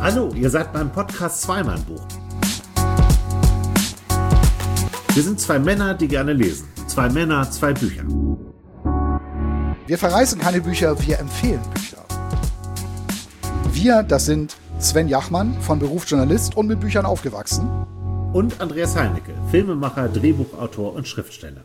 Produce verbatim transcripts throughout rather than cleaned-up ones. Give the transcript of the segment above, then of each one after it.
Hallo, ihr seid beim Podcast Zwei-Mann-Buch. Wir sind zwei Männer, die gerne lesen. Zwei Männer, zwei Bücher. Wir verreißen keine Bücher, wir empfehlen Bücher. Wir, das sind Sven Jachmann, von Beruf Journalist und mit Büchern aufgewachsen. Und Andreas Heinecke, Filmemacher, Drehbuchautor und Schriftsteller.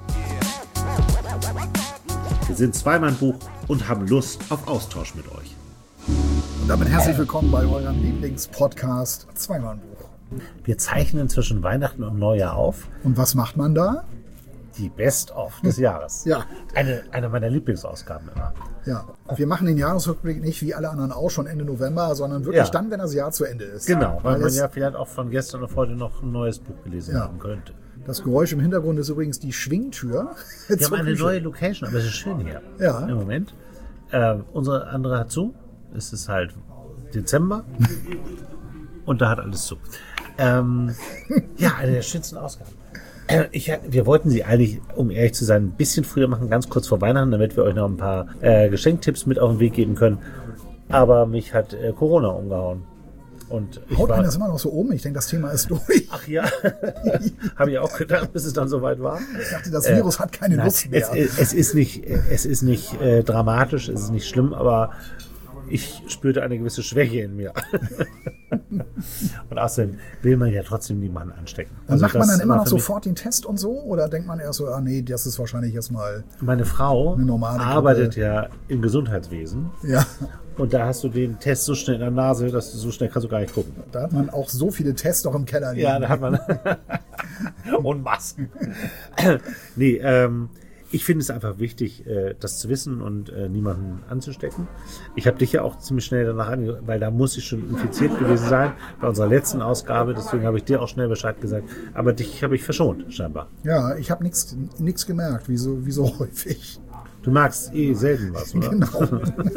Wir sind Zwei-Mann-Buch und haben Lust auf Austausch mit euch. Und damit herzlich willkommen bei eurem Lieblingspodcast Zwei-Mann-Buch. Wir zeichnen zwischen Weihnachten und Neujahr auf. Und was macht man da? Die Best-of des Jahres. Ja. Eine, eine meiner Lieblingsausgaben immer. Ja. Wir machen den Jahresrückblick nicht wie alle anderen auch schon Ende November, sondern wirklich Ja. dann, wenn das Jahr zu Ende ist. Genau, weil, Weil man es, ja vielleicht auch von gestern auf heute noch ein neues Buch gelesen Ja. haben könnte. Das Geräusch im Hintergrund ist übrigens die Schwingtür. Wir zur haben eine Küche. neue Location, aber es ist schön hier. Ja. Im Moment. Äh, unsere andere hat zu. Es ist halt Dezember. Und da hat alles zu. Ähm, ja, eine der schönsten Ausgaben. Äh, ich, wir wollten sie eigentlich, um ehrlich zu sein, ein bisschen früher machen, ganz kurz vor Weihnachten, damit wir euch noch ein paar äh, Geschenktipps mit auf den Weg geben können. Aber mich hat äh, Corona umgehauen. Und ich Haut war, einen das immer noch so um? Ich denke, das Thema ist durch. Ach ja, habe ich auch gedacht, bis es dann soweit war. Ich dachte, das Virus äh, hat keine nein, Lust mehr. Es, es ist nicht, es ist nicht äh, dramatisch, es ist nicht schlimm, aber ich spürte eine gewisse Schwäche in mir. Und außerdem will man ja trotzdem niemanden anstecken. Und Also macht man das dann immer war noch für mich- sofort den Test und so? Oder denkt man erst so, ah nee, das ist wahrscheinlich erstmal, Meine Frau Eine normale arbeitet Gruppe. ja im Gesundheitswesen. ja. Und da hast du den Test so schnell in der Nase, dass du so schnell kannst du gar nicht gucken. Da hat man auch so viele Tests noch im Keller liegen. Ja, da hat man. Und Masken. Nee, ähm, ich finde es einfach wichtig, äh, das zu wissen und äh, niemanden anzustecken. Ich habe dich ja auch ziemlich schnell danach ange, weil da muss ich schon infiziert gewesen sein bei unserer letzten Ausgabe. Deswegen habe ich dir auch schnell Bescheid gesagt. Aber dich habe ich verschont, scheinbar. Ja, ich habe nichts nichts gemerkt, wie so, wie so häufig. Du magst eh selten was, oder? Genau.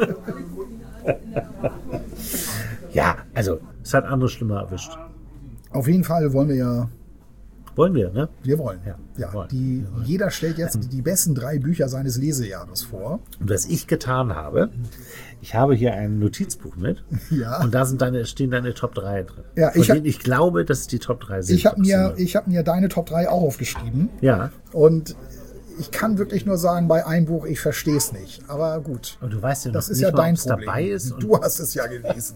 Ja, also es hat andere schlimmer erwischt. Auf jeden Fall wollen wir ja, Wollen wir, ne? wir wollen. Ja, Ja, wollen. die, jeder stellt jetzt die besten drei Bücher seines Lesejahres vor. Und was ich getan habe, ich habe hier ein Notizbuch mit. Ja. Und da sind deine, stehen deine Top drei drin. Ja, Von ich hab- denen ich glaube, dass es die Top drei sind. Ich habe mir, Absolut. ich hab mir deine Top drei auch aufgeschrieben. Ja, Und ich kann wirklich nur sagen, bei einem Buch, ich verstehe es nicht. Aber gut, und du weißt ja noch das ist nicht ja mal, dein ob es Problem. dabei ist. Und Du hast es ja gelesen.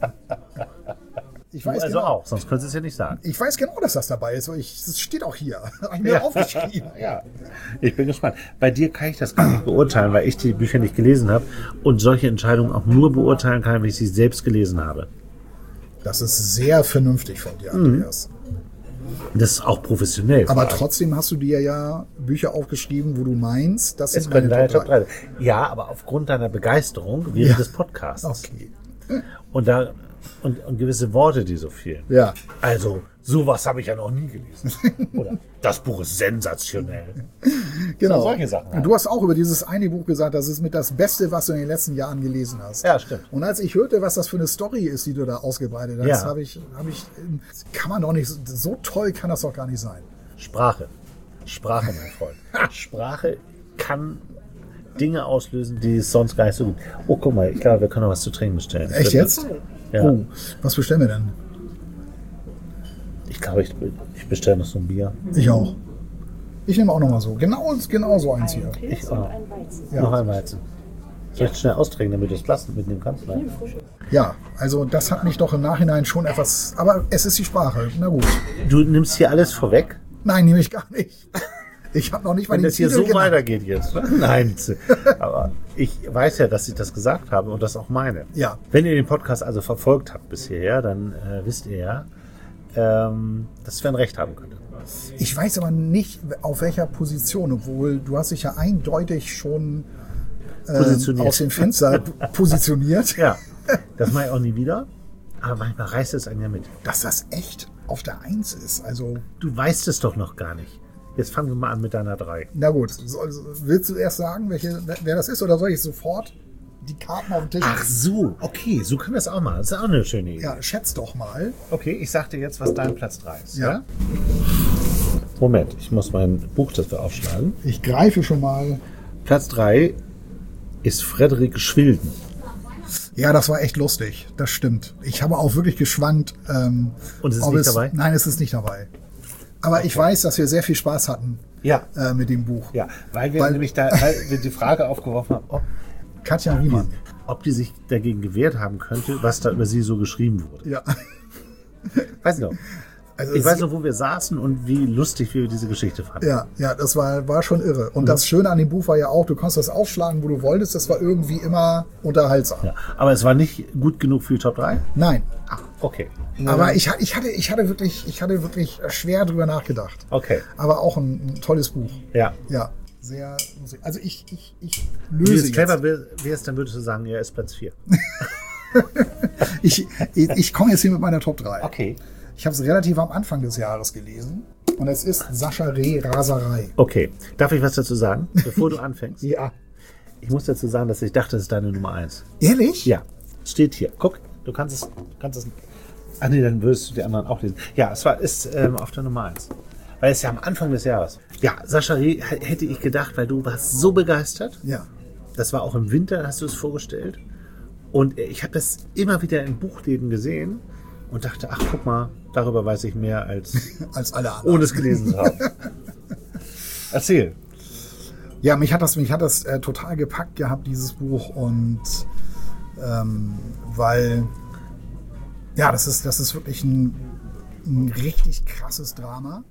Ich du weiß, also genau, auch, sonst könntest du es ja nicht sagen. ich weiß genau, dass das dabei ist. Ich, das steht auch hier. Habe ich mir Ja. aufgeschrieben. Ja, ich bin gespannt. Bei dir kann ich das gar nicht beurteilen, weil ich die Bücher nicht gelesen habe und solche Entscheidungen auch nur beurteilen kann, wenn ich sie selbst gelesen habe. Das ist sehr vernünftig von dir, Andreas. Das ist auch professionell. Aber trotzdem hast du dir ja Bücher aufgeschrieben, wo du meinst, das es sind können meine deine Top Top drei. drei. Ja, aber aufgrund deiner Begeisterung während Ja. des Podcasts. Okay. Und da und, und gewisse Worte, die so fehlen. Ja. Also, sowas habe ich ja noch nie gelesen. Oder das Buch ist sensationell. Genau. So, solche Sachen halt. Du hast auch über dieses eine Buch gesagt, das ist mit das Beste, was du in den letzten Jahren gelesen hast. Ja, stimmt. Und als ich hörte, was das für eine Story ist, die du da ausgebreitet hast, Ja. habe ich, habe ich, kann man doch nicht, so toll kann das doch gar nicht sein. Sprache. Sprache, mein Freund. Sprache kann Dinge auslösen, die es sonst gar nicht so gibt. Oh, guck mal, ich glaube, wir können noch was zu trinken bestellen. Echt jetzt? Ja. Oh, was bestellen wir denn? Ich glaube, ich, ich bestelle noch so ein Bier. Ich auch. Ich nehme auch noch mal so. Genau, genau so eins hier. Ich auch. Ein Weizen. Ja. Noch ein Weizen. Soll ich schnell austrinken, damit du das Glas mitnehmen kannst? Nein. Ja, also das hat mich doch im Nachhinein schon etwas, aber es ist die Sprache. Na gut. Du nimmst hier alles vorweg? Nein, nehme ich gar nicht. Ich habe noch nicht mal Wenn den das hier Titel so genannt. weitergeht jetzt. Ne? Nein. Aber ich weiß ja, dass ich das gesagt habe und das auch meine. Ja. Wenn ihr den Podcast also verfolgt habt bis hierher, dann äh, wisst ihr ja, ähm, dass Sven recht haben könnte. Ich weiß aber nicht, auf welcher Position, obwohl du hast dich ja eindeutig schon ähm, Positioniert. aus dem Fenster positioniert, Ja, das mache ich auch nie wieder. Aber manchmal reißt es einen ja mit. dass das echt auf der Eins ist. Also, Du weißt es doch noch gar nicht. Jetzt fangen wir mal an mit deiner drei. na gut, so, willst du erst sagen, welche, wer das ist, oder soll ich sofort die Karten auf den Tisch Ach legen? so, okay, so können wir es auch machen. Das ist auch eine schöne Idee. Ja, schätz doch mal. Okay, ich sag dir jetzt, was dein Platz drei ist. Ja. Moment, ich muss mein Buch dafür aufschlagen. Ich greife schon mal. Platz drei ist Frederik Schwilden. Ja, das war echt lustig. Das stimmt. Ich habe auch wirklich geschwankt. Ähm, Und es ist ob nicht es, dabei? Nein, es ist nicht dabei. Aber okay. Ich weiß, dass wir sehr viel Spaß hatten ja. äh, mit dem Buch. Ja, weil wir weil, nämlich da weil wir die Frage aufgeworfen haben, ob Katja Riemann. Ob die sich dagegen gewehrt haben könnte, was da über sie so geschrieben wurde. Ja. Weiß noch. Also ich weiß noch, wo wir saßen und wie lustig wir diese Geschichte fanden. Ja, ja, das war, war schon irre. Und mhm. das Schöne an dem Buch war ja auch, du konntest das aufschlagen, wo du wolltest. Das war irgendwie immer unterhaltsam. Ja, aber es war nicht gut genug für die Top drei? Nein. Ach, okay. Aber ich, ich, hatte, ich, hatte wirklich, ich hatte wirklich schwer drüber nachgedacht. Okay. Aber auch ein, ein tolles Buch. Ja. Ja. Sehr, also ich, ich, ich löse jetzt. Wenn es clever wärst, dann würdest du sagen, ja, ist Platz vier. ich ich, ich komme jetzt hier mit meiner Top drei. Okay. Ich habe es relativ am Anfang des Jahres gelesen und es ist Sascha Reh Raserei. Okay. Darf ich was dazu sagen, bevor du anfängst? Ja. Ich muss dazu sagen, dass ich dachte, das ist deine Nummer eins. Ehrlich? Ja. Steht hier. Guck, du kannst es, du kannst es. Ach nee, dann würdest du die anderen auch lesen. Ja, es war, ist ähm, auf der Nummer eins. Weil es ja am Anfang des Jahres. Ja, Sascha Reh hätte ich gedacht, weil du warst so begeistert. Ja. Das war auch im Winter, hast du es vorgestellt. Und ich habe das immer wieder in Buchläden gesehen und dachte, ach guck mal, darüber weiß ich mehr als, als alle anderen. Ohne es gelesen zu haben. Erzähl. Ja, mich hat das, mich hat das äh, total gepackt gehabt, dieses Buch. Und ähm, weil, ja, das ist, das ist wirklich ein, ein richtig krasses Drama.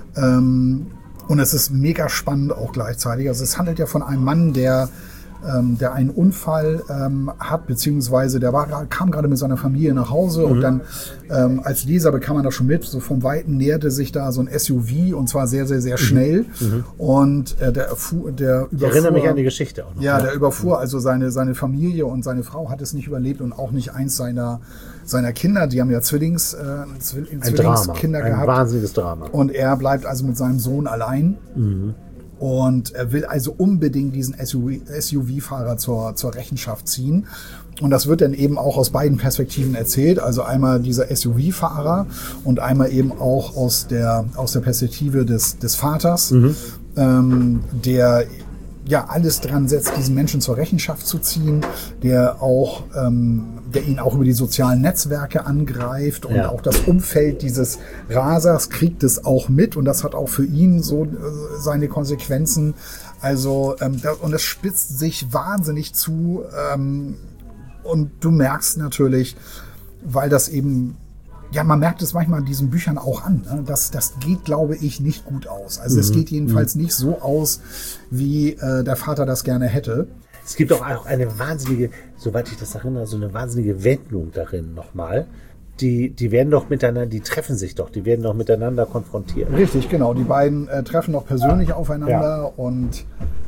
Ähm, und es ist mega spannend auch gleichzeitig. Also es handelt ja von einem Mann, der, ähm, der einen Unfall ähm, hat, beziehungsweise der war, kam gerade mit seiner Familie nach Hause mhm. und dann ähm, als Leser bekam man das schon mit, so vom Weiten näherte sich da so ein S U V und zwar sehr, sehr, sehr schnell. Mhm. Und äh, der, erfuhr, der überfuhr... Ich erinnere mich an die Geschichte auch noch. Ja, der überfuhr also seine, seine Familie und seine Frau hat es nicht überlebt und auch nicht eins seiner seiner Kinder, die haben ja Zwillings, äh, Zwill ein Zwillingskinder Drama, gehabt. Ein wahnsinniges Drama. Und er bleibt also mit seinem Sohn allein. Mhm. Und er will also unbedingt diesen S U V-Fahrer zur, zur Rechenschaft ziehen. Und das wird dann eben auch aus beiden Perspektiven erzählt. Also einmal dieser S U V-Fahrer und einmal eben auch aus der, aus der Perspektive des, des Vaters, mhm. ähm, der ja alles dran setzt, diesen Menschen zur Rechenschaft zu ziehen, der auch, ähm, der ihn auch über die sozialen Netzwerke angreift und ja. auch das Umfeld dieses Rasers kriegt es auch mit und das hat auch für ihn so äh, seine Konsequenzen. Also ähm, da, und es spitzt sich wahnsinnig zu ähm, und du merkst natürlich, weil das eben ja, man merkt es manchmal in diesen Büchern auch an. Ne? Das, das geht, glaube ich, nicht gut aus. Also mhm. es geht jedenfalls mhm. nicht so aus, wie äh, der Vater das gerne hätte. Es gibt auch eine wahnsinnige, soweit ich das erinnere, so eine wahnsinnige Wendung darin nochmal. Die, die werden doch miteinander, die treffen sich doch, die werden doch miteinander konfrontiert. Richtig, genau. Die beiden äh, treffen doch persönlich aufeinander ja. und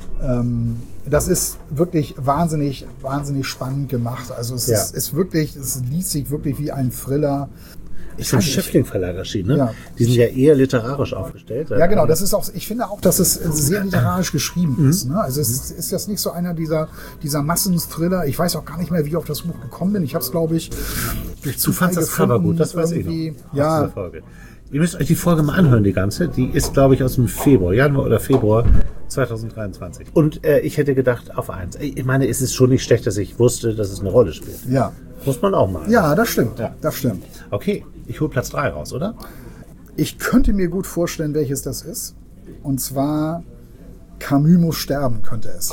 ähm, das ist wirklich wahnsinnig, wahnsinnig spannend gemacht. Also es ja. ist, ist wirklich, es liest sich wirklich wie ein Thriller. Ich finde Schöffling Verlag erschienen, ne? Ja. Die sind ja eher literarisch aufgestellt. Ja, genau. Das ist auch, ich finde auch, dass es sehr literarisch geschrieben mhm. ist. Ne? Also es ist jetzt nicht so einer dieser, dieser Massenthriller. Ich weiß auch gar nicht mehr, wie ich auf das Buch gekommen bin. Ich habe es, glaube ich, durch Zufall Du fandst das Cover gut, das weiß ich noch. Ja. Folge. Ihr müsst euch die Folge mal anhören, die ganze. Die ist, glaube ich, aus dem Februar, Januar oder Februar zwanzig dreiundzwanzig. Und äh, ich hätte gedacht, auf eins. Ich meine, es ist schon nicht schlecht, dass ich wusste, dass es eine Rolle spielt. Ja. Muss man auch machen. Ja, das stimmt. Ja. Das stimmt. Okay, ich hole Platz drei raus, oder? Ich könnte mir gut vorstellen, welches das ist. Und zwar Camus muss sterben, könnte es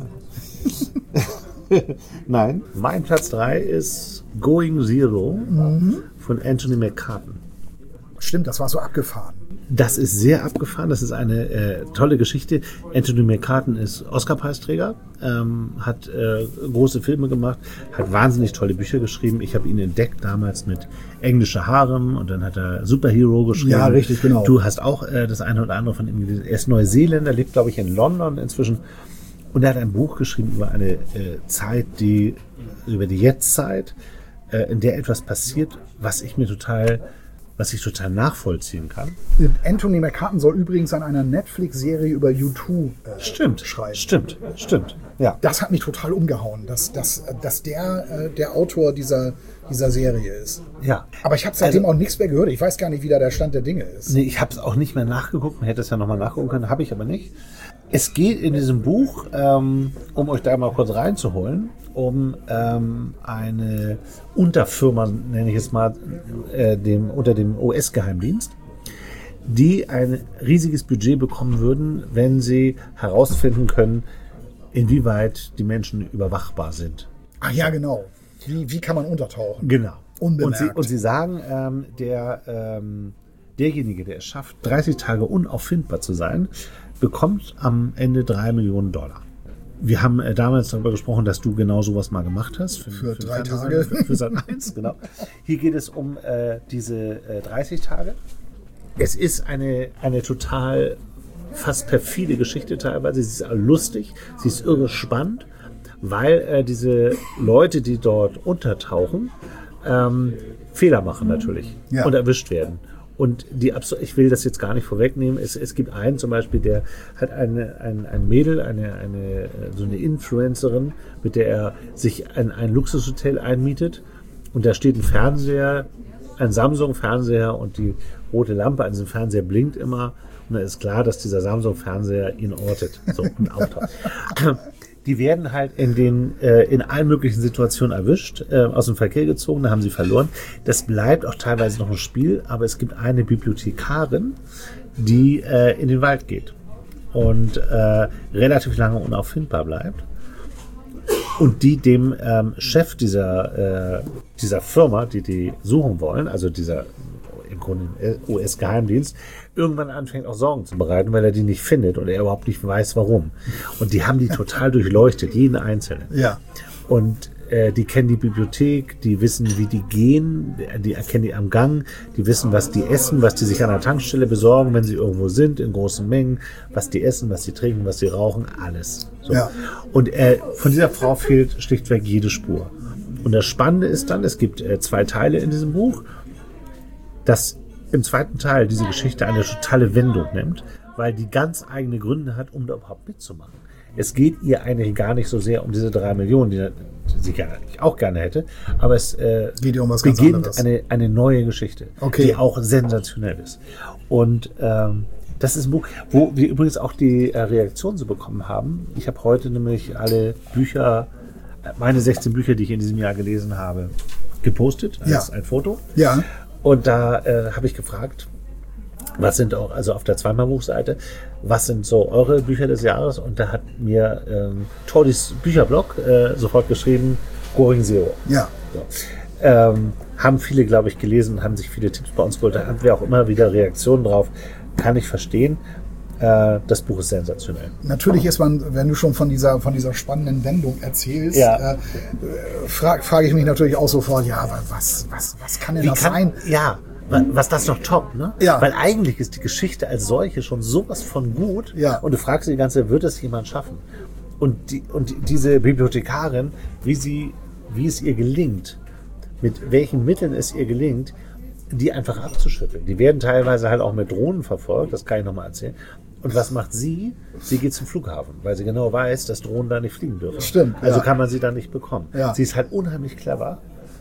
sein. Nein. Mein Platz drei ist Going Zero mhm. von Anthony McCarten. Stimmt, das war so abgefahren. Das ist sehr abgefahren. Das ist eine äh, tolle Geschichte. Anthony McCarten ist Oscar-Preisträger, ähm, hat äh, große Filme gemacht, hat wahnsinnig tolle Bücher geschrieben. Ich habe ihn entdeckt damals mit Englische Harem und dann hat er Superhero geschrieben. Ja, richtig, genau. Du hast auch äh, das eine oder andere von ihm gelesen. Er ist Neuseeländer, lebt, glaube ich, in London inzwischen. Und er hat ein Buch geschrieben über eine äh, Zeit, die über die Jetztzeit, äh, in der etwas passiert, was ich mir total was ich total nachvollziehen kann. Anthony McCarten soll übrigens an einer Netflix-Serie über U zwei äh, stimmt, schreiben. Stimmt, stimmt. Ja. Das hat mich total umgehauen, dass, dass, dass der äh, der Autor dieser, dieser Serie ist. Ja. Aber ich habe seitdem also, auch nichts mehr gehört. Ich weiß gar nicht, wie da der Stand der Dinge ist. Nee, ich habe es auch nicht mehr nachgeguckt. Man hätte es ja nochmal nachgucken können, habe ich aber nicht. Es geht in diesem Buch, ähm, um euch da mal kurz reinzuholen, um ähm, eine Unterfirma, nenne ich es mal, äh, dem, unter dem U S-Geheimdienst, die ein riesiges Budget bekommen würden, wenn sie herausfinden können, inwieweit die Menschen überwachbar sind. Ach ja, genau. Wie, wie kann man untertauchen? Genau. Unbemerkt. Und sie, und sie sagen, ähm, der, ähm, derjenige, der es schafft, dreißig Tage unauffindbar zu sein, bekommt am Ende drei Millionen Dollar. Wir haben äh, damals darüber gesprochen, dass du genau sowas mal gemacht hast. Für, für, für drei Tage. Tage. Für, für Sat eins, genau. Hier geht es um äh, diese äh, dreißig Tage. Es ist eine, eine total fast perfide Geschichte teilweise. Sie ist lustig, sie ist irre spannend, weil äh, diese Leute, die dort untertauchen, ähm, Fehler machen natürlich ja. und erwischt werden. Und die ich will das jetzt gar nicht vorwegnehmen. Es, es gibt einen zum Beispiel, der hat eine, ein, ein Mädel, eine, eine, so eine Influencerin, mit der er sich ein, ein Luxushotel einmietet. Und da steht ein Fernseher, ein Samsung-Fernseher, und die rote Lampe an diesem Fernseher blinkt immer. Und dann ist klar, dass dieser Samsung-Fernseher ihn ortet. So, und auftaucht. Die werden halt in den äh, in allen möglichen Situationen erwischt, äh, aus dem Verkehr gezogen, da haben sie verloren. Das bleibt auch teilweise noch ein Spiel, aber es gibt eine Bibliothekarin, die äh, in den Wald geht und äh, relativ lange unauffindbar bleibt und die dem ähm, Chef dieser äh, dieser Firma, die die suchen wollen, also dieser im Grunde U S-Geheimdienst, irgendwann anfängt auch Sorgen zu bereiten, weil er die nicht findet und er überhaupt nicht weiß, warum. Und die haben die total durchleuchtet, jeden Einzelnen. Ja. Und äh, die kennen die Bibliothek, die wissen, wie die gehen, die erkennen die am Gang, die wissen, was die essen, was die sich an der Tankstelle besorgen, wenn sie irgendwo sind, in großen Mengen, was die essen, was sie trinken, was sie rauchen, alles. So. Ja. Und äh, von dieser Frau fehlt schlichtweg jede Spur. Und das Spannende ist dann, es gibt äh, zwei Teile in diesem Buch, dass im zweiten Teil diese Geschichte eine totale Wendung nimmt, weil die ganz eigene Gründe hat, um da überhaupt mitzumachen. Es geht ihr eigentlich gar nicht so sehr um diese drei Millionen, die sie gerne, ich auch gerne hätte, aber es äh, geht ihr um was ganz beginnt anderes. eine, eine neue Geschichte, okay. die auch sensationell ist. Und ähm, das ist ein Buch, wo wir übrigens auch die äh, Reaktion so bekommen haben. Ich habe heute nämlich alle Bücher, meine sechzehn Bücher, die ich in diesem Jahr gelesen habe, gepostet als ja. ein Foto. Ja. Und da äh, habe ich gefragt, was sind auch, also auf der Zweimal-Buchseite, was sind so eure Bücher des Jahres? Und da hat mir ähm, Tordis Bücherblog äh, sofort geschrieben, Going Zero. Ja. So. Ähm, haben viele, glaube ich, gelesen, haben sich viele Tipps bei uns geholt, da haben wir auch immer wieder Reaktionen drauf. Kann ich verstehen. Äh, das Buch ist sensationell. Natürlich ist man, wenn du schon von dieser, von dieser spannenden Wendung erzählst, ja. äh, frage frag ich mich natürlich auch sofort, ja, aber was, was, was kann denn Wie das kann, sein? Ja, was das noch top, ne? Ja. Weil eigentlich ist die Geschichte als solche schon sowas von gut. Ja. Und du fragst die ganze, wird es jemand schaffen? Und die, und diese Bibliothekarin, wie sie, wie es ihr gelingt, mit welchen Mitteln es ihr gelingt, die einfach abzuschütteln. Die werden teilweise halt auch mit Drohnen verfolgt, das kann ich nochmal erzählen. Und was macht sie? Sie geht zum Flughafen, weil sie genau weiß, dass Drohnen da nicht fliegen dürfen. Stimmt. Also ja. kann man sie da nicht bekommen. Ja. Sie ist halt unheimlich clever,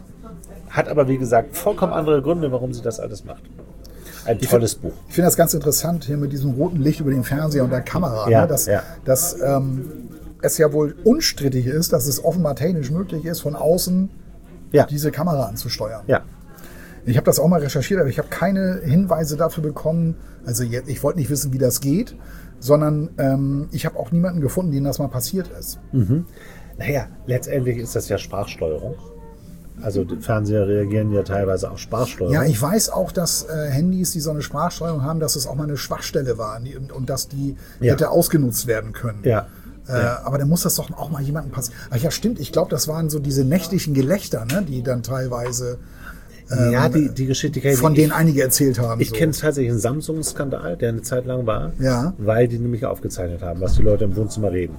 hat aber, wie gesagt, vollkommen andere Gründe, warum sie das alles macht. Ein ich tolles find, Buch. Ich finde das ganz interessant hier mit diesem roten Licht über dem Fernseher und der Kamera, ja, ne? dass, ja. dass ähm, es ja wohl unstrittig ist, dass es offenbar technisch möglich ist, von außen ja. diese Kamera anzusteuern. Ja. Ich habe das auch mal recherchiert, aber ich habe keine Hinweise dafür bekommen. Also ich wollte nicht wissen, wie das geht, sondern ähm, ich habe auch niemanden gefunden, dem das mal passiert ist. Mhm. Naja, letztendlich ist das ja Sprachsteuerung. Also die Fernseher reagieren ja teilweise auf Sprachsteuerung. Ja, ich weiß auch, dass äh, Handys, die so eine Sprachsteuerung haben, dass es auch mal eine Schwachstelle war die, und, und dass die ja. hätte ausgenutzt werden können. Ja. Äh, ja. Aber dann muss das doch auch mal jemandem passieren. Ach ja, stimmt. Ich glaube, das waren so diese nächtlichen Gelächter, ne, die dann teilweise ähm, ja, die, die Geschichte kenne ich. von denen einige erzählt haben. Ich so. kenne tatsächlich einen Samsung-Skandal, der eine Zeit lang war, ja. weil die nämlich aufgezeichnet haben, was die Leute im Wohnzimmer reden.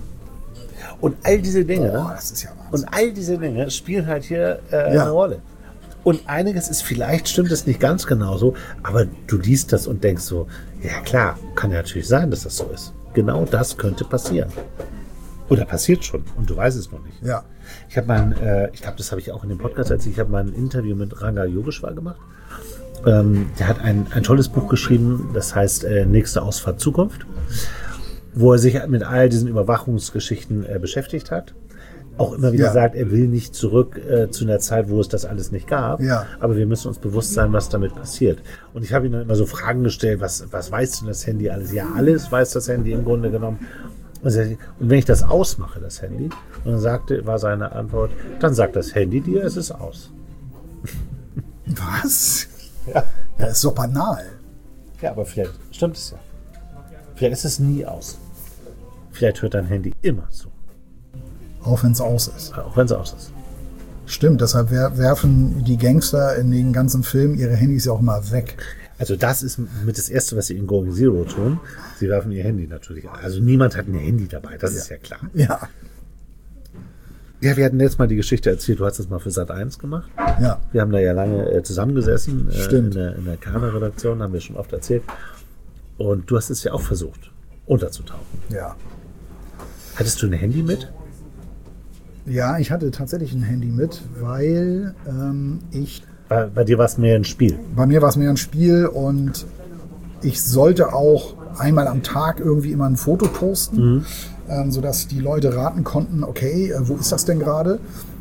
Und all diese Dinge, Boah, das ist ja Wahnsinn. und all diese Dinge spielen halt hier äh, Ja. eine Rolle. Und einiges ist, vielleicht stimmt es nicht ganz genauso, aber du liest das und denkst so, ja klar, kann ja natürlich sein, dass das so ist. Genau das könnte passieren. Oder passiert schon und du weißt es noch nicht. Ja. Ich habe mal, äh, ich glaube, das habe ich auch in dem Podcast erzählt, ich habe mal ein Interview mit Ranga Yogeshwar gemacht. Ähm, der hat ein, ein tolles Buch geschrieben, das heißt äh, Nächste Ausfahrt Zukunft. wo er sich mit all diesen Überwachungsgeschichten äh, beschäftigt hat. Auch immer wieder Ja. sagt, er will nicht zurück äh, zu einer Zeit, wo es das alles nicht gab. Ja. Aber wir müssen uns bewusst sein, was damit passiert. Und ich habe ihm dann immer so Fragen gestellt, was, was weiß denn das Handy alles? Ja, alles weiß das Handy im Grunde genommen. Und wenn ich das ausmache, das Handy, und dann sagte, war seine Antwort, dann sagt das Handy dir, es ist aus. Was? Ja. Ja, ist so banal. Ja, aber vielleicht stimmt es ja. Vielleicht ist es nie aus. Vielleicht hört dein Handy immer zu. Auch wenn es aus ist. Auch wenn es aus ist. Stimmt, deshalb wer- werfen die Gangster in den ganzen Filmen ihre Handys ja auch mal weg. Also das ist mit das Erste, was sie in Going Zero tun. Sie werfen ihr Handy natürlich an. Also niemand hat ein Handy dabei, das ist ja klar. Ja, Ja, wir hatten jetzt mal die Geschichte erzählt, du hast das mal für Sat eins gemacht. ja. Wir haben da ja lange äh, zusammengesessen äh, in Stimmt. der, in der Kana-Redaktion, haben wir schon oft erzählt. Und du hast es ja auch versucht, unterzutauchen. Ja. Hattest du ein Handy mit? Ja, ich hatte tatsächlich ein Handy mit, weil ähm, ich, Bei, bei dir war es mehr ein Spiel. bei mir war es mehr ein Spiel und ich sollte auch einmal am Tag irgendwie immer ein Foto posten, ähm, sodass die Leute raten konnten, okay, äh, wo ist das denn gerade?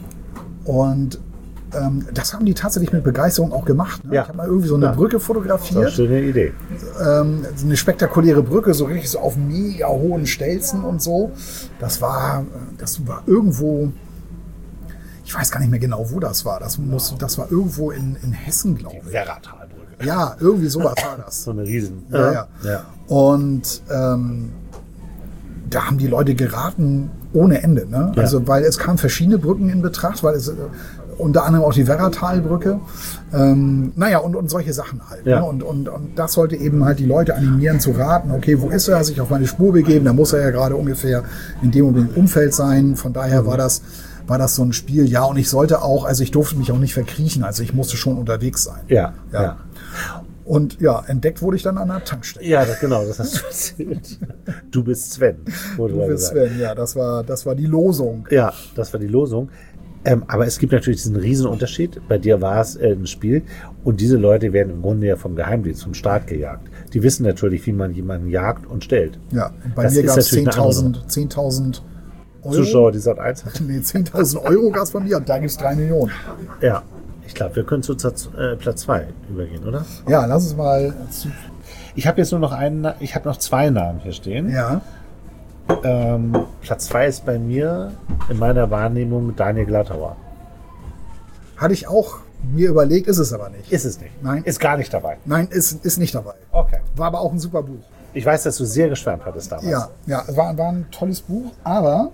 Und ähm, das haben die tatsächlich mit Begeisterung auch gemacht. Ne? Ja. Ich habe mal irgendwie so eine Ja. Brücke Das war eine fotografiert. schöne Idee. Ähm, eine spektakuläre Brücke, so richtig so auf mega hohen Stelzen und so. Das war, das war irgendwo, ich weiß gar nicht mehr genau, wo das war. Das, muss, das war irgendwo in, in Hessen, glaube ich. Werratalbrücke. Ja, irgendwie sowas war das. So eine Riesen. Ja, ja. ja. Und ähm, da haben die Leute geraten ohne Ende. Ne? Ja. Also, weil es kamen verschiedene Brücken in Betracht, weil es äh, unter anderem auch die Werratalbrücke. Ähm, naja, und, und solche Sachen halt. Ja. Ne? Und, und, und das sollte eben halt die Leute animieren zu raten, okay, wo ist er, sich auf meine Spur begeben, da muss er ja gerade ungefähr in dem und dem Umfeld sein. Von daher war das, war das so ein Spiel. Ja, und ich sollte auch, also ich durfte mich auch nicht verkriechen, also ich musste schon unterwegs sein. Ja, Ja. ja. Und ja, entdeckt wurde ich dann an der Tankstelle. Ja, das, genau, das hast du erzählt. Du bist Sven, wurde Du da bist gesagt. Sven, ja, das war, das war die Losung. Ja, das war die Losung. Ähm, aber es gibt natürlich diesen riesen Unterschied. Bei dir war es äh, ein Spiel und diese Leute werden im Grunde ja vom Geheimdienst, vom Staat gejagt. Die wissen natürlich, wie man jemanden jagt und stellt. Ja, und bei Das mir ist gab es natürlich eine andere zehntausend zehntausend Euro. Zuschauer, die Sat eins hat. Nee, zehntausend Euro gab es bei mir und da gibt es drei Millionen. Ja, ich glaube, wir können zu Platz, äh, Platz zwei übergehen, oder? Ja, lass uns mal zu, Ich habe jetzt nur noch einen, Na- ich habe noch zwei Namen hier stehen. ja, Ähm, Platz zwei ist bei mir in meiner Wahrnehmung Daniel Glattauer. hatte ich auch mir überlegt, ist es aber nicht. Ist es nicht. Nein. Ist gar nicht dabei. Nein, ist, ist nicht dabei. Okay. War aber auch ein super Buch. Ich weiß, dass du sehr geschwärmt hattest damals. Ja, ja, war, war ein tolles Buch, aber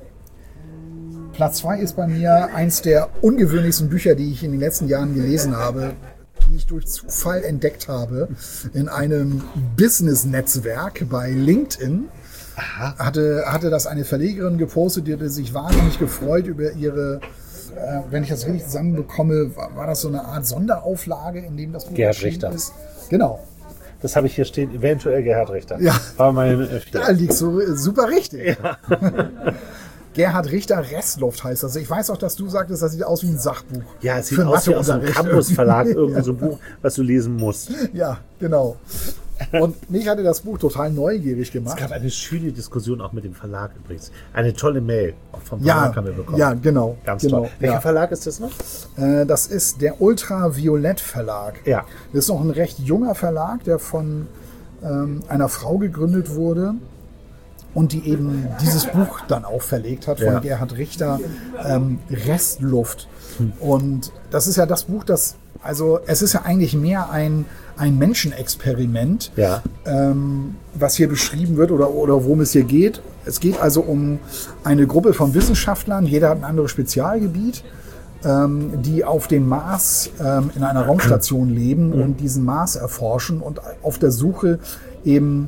Platz zwei ist bei mir eins der ungewöhnlichsten Bücher, die ich in den letzten Jahren gelesen habe, die ich durch Zufall entdeckt habe in einem Business-Netzwerk bei LinkedIn. Hatte, hatte das eine Verlegerin gepostet, die hatte sich wahnsinnig gefreut über ihre, äh, wenn ich das richtig zusammenbekomme, war, war das so eine Art Sonderauflage, in dem das Buch Gerhard erschienen Richter. ist. Genau. Das habe ich hier stehen, eventuell Gerhard Richter. Ja. War mein äh, Da liegst du äh, super richtig. Gerhard Richter, Restluft heißt das. Ich weiß auch, dass du sagtest, das sieht aus wie ein Sachbuch. Ja, es sieht Für aus wie aus einem Matheunterricht. Campus-Verlag, irgendwie so ein Buch, was du lesen musst. Ja, genau. Und mich hatte das Buch total neugierig Es gemacht. gab eine schöne Diskussion auch mit dem Verlag übrigens. Eine tolle Mail auch vom Ja, Verlag haben wir bekommen. ja, genau. Ganz genau, toll. Welcher ja. Verlag ist das noch? Äh, Das ist der Ultraviolett Verlag. Ja. Das ist noch ein recht junger Verlag, der von ähm, einer Frau gegründet wurde und die eben dieses Buch dann auch verlegt hat von Ja. Gerhard Richter, ähm, Restluft. Und das ist ja das Buch, das, also es ist ja eigentlich mehr ein, ein Menschenexperiment, Ja. ähm, was hier beschrieben wird oder, oder worum es hier geht. Es geht also um eine Gruppe von Wissenschaftlern, jeder hat ein anderes Spezialgebiet, ähm, die auf dem Mars ähm, in einer Raumstation leben und diesen Mars erforschen und auf der Suche eben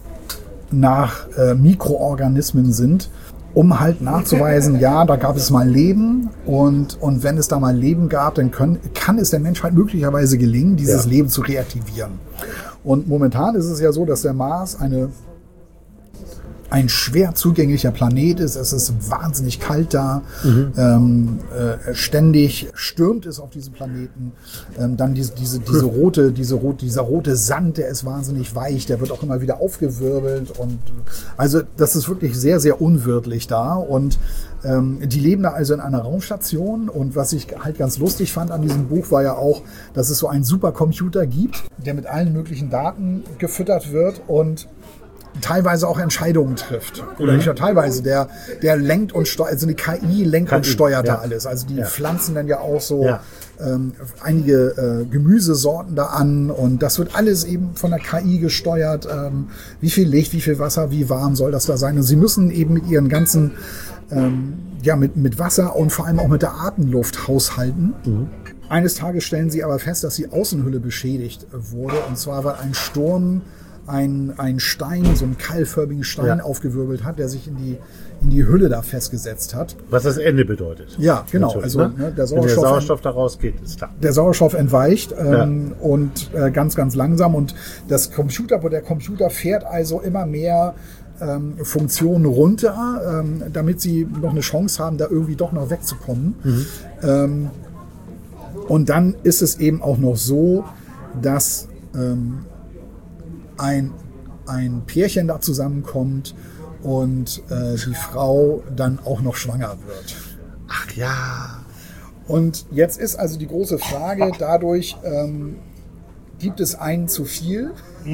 nach äh, Mikroorganismen sind, um halt nachzuweisen, ja, da gab es mal Leben und, und wenn es da mal Leben gab, dann können, kann es der Menschheit möglicherweise gelingen, dieses Ja. Leben zu reaktivieren. Und momentan ist es ja so, dass der Mars eine ein schwer zugänglicher Planet ist. Es ist wahnsinnig kalt da. Mhm. Ähm, äh, ständig stürmt es auf diesem Planeten. Ähm, dann diese, diese, diese rote, diese rot, dieser rote Sand, der ist wahnsinnig weich. Der wird auch immer wieder aufgewirbelt. Und also das ist wirklich sehr, sehr unwirtlich da. Und ähm, die leben da also in einer Raumstation. Und was ich halt ganz lustig fand an diesem Buch war ja auch, dass es so einen Supercomputer gibt, der mit allen möglichen Daten gefüttert wird und teilweise auch Entscheidungen trifft. Oder mhm. nicht nur teilweise, der, der lenkt und steuert, also eine K I lenkt K I, und steuert ja. da alles. Also die ja. pflanzen dann ja auch so ja. ähm, einige äh, Gemüsesorten da an und das wird alles eben von der K I gesteuert. Ähm, wie viel Licht, wie viel Wasser, wie warm soll das da sein? Und sie müssen eben mit ihren ganzen, ähm, ja, mit, mit Wasser und vor allem auch mit der Atemluft haushalten. Mhm. Eines Tages stellen sie aber fest, dass die Außenhülle beschädigt wurde. Und zwar war ein Sturm Ein, ein Stein, so einen keilförmigen Stein ja. aufgewirbelt hat, der sich in die, in die Hülle da festgesetzt hat. Was das Ende bedeutet. Ja, genau. Also, ne? Ne, der, Sauerstoff, Wenn der Sauerstoff da rausgeht, ist klar. Der Sauerstoff entweicht ähm, ja. und äh, ganz, ganz langsam. Und das Computer, der Computer fährt also immer mehr ähm, Funktionen runter, ähm, damit sie noch eine Chance haben, da irgendwie doch noch wegzukommen. Mhm. Ähm, und dann ist es eben auch noch so, dass ähm, Ein, ein Pärchen da zusammenkommt und äh, die Frau dann auch noch schwanger wird. Ach ja. Und jetzt ist also die große Frage, dadurch ähm, gibt es einen zu viel.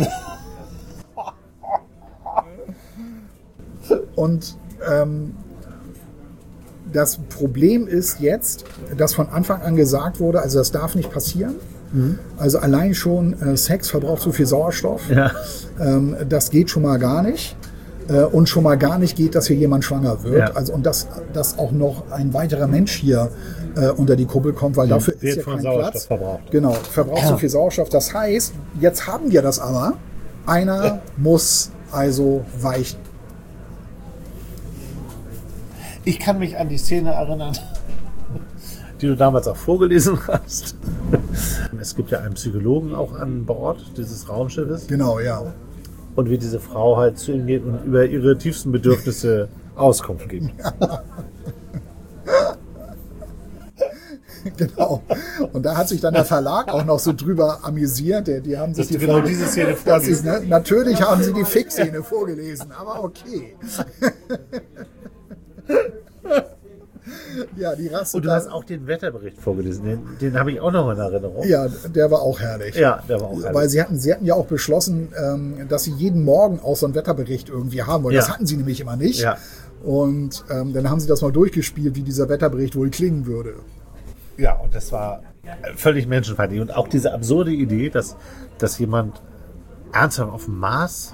Und ähm, das Problem ist jetzt, dass von Anfang an gesagt wurde, also das darf nicht passieren. Also allein schon äh, Sex verbraucht so viel Sauerstoff. Ja. Ähm, das geht schon mal gar nicht. Äh, und schon mal gar nicht geht, dass hier jemand schwanger wird. Ja. Also, und dass, dass auch noch ein weiterer Mensch hier äh, unter die Kuppel kommt, weil dafür ist ja kein Platz. Verbraucht. Genau, verbraucht ja. so viel Sauerstoff. Das heißt, jetzt haben wir das aber. Einer ja. muss also weichen. Ich kann mich an die Szene erinnern, die du damals auch vorgelesen hast. Es gibt ja einen Psychologen auch an Bord dieses Raumschiffes. Genau, ja. Und wie diese Frau halt zu ihm geht und über ihre tiefsten Bedürfnisse Auskunft gibt. Genau. Und da hat sich dann der Verlag auch noch so drüber amüsiert. Die, die haben sich die genau diese Szene vorgelesen. Ne, natürlich haben sie die Fix-Szene vorgelesen, aber okay. Ja, die Rasse. Und du hast auch den Wetterbericht vorgelesen. Den, den habe ich auch noch in Erinnerung. Ja, der war auch herrlich. Ja, der war auch herrlich. Weil sie hatten, sie hatten ja auch beschlossen, ähm, dass sie jeden Morgen auch so einen Wetterbericht irgendwie haben wollen. Ja. Das hatten sie nämlich immer nicht. Ja. Und ähm, dann haben sie das mal durchgespielt, wie dieser Wetterbericht wohl klingen würde. Ja, und das war völlig menschenfeindlich. Und auch diese absurde Idee, dass, dass jemand ernsthaft auf dem Mars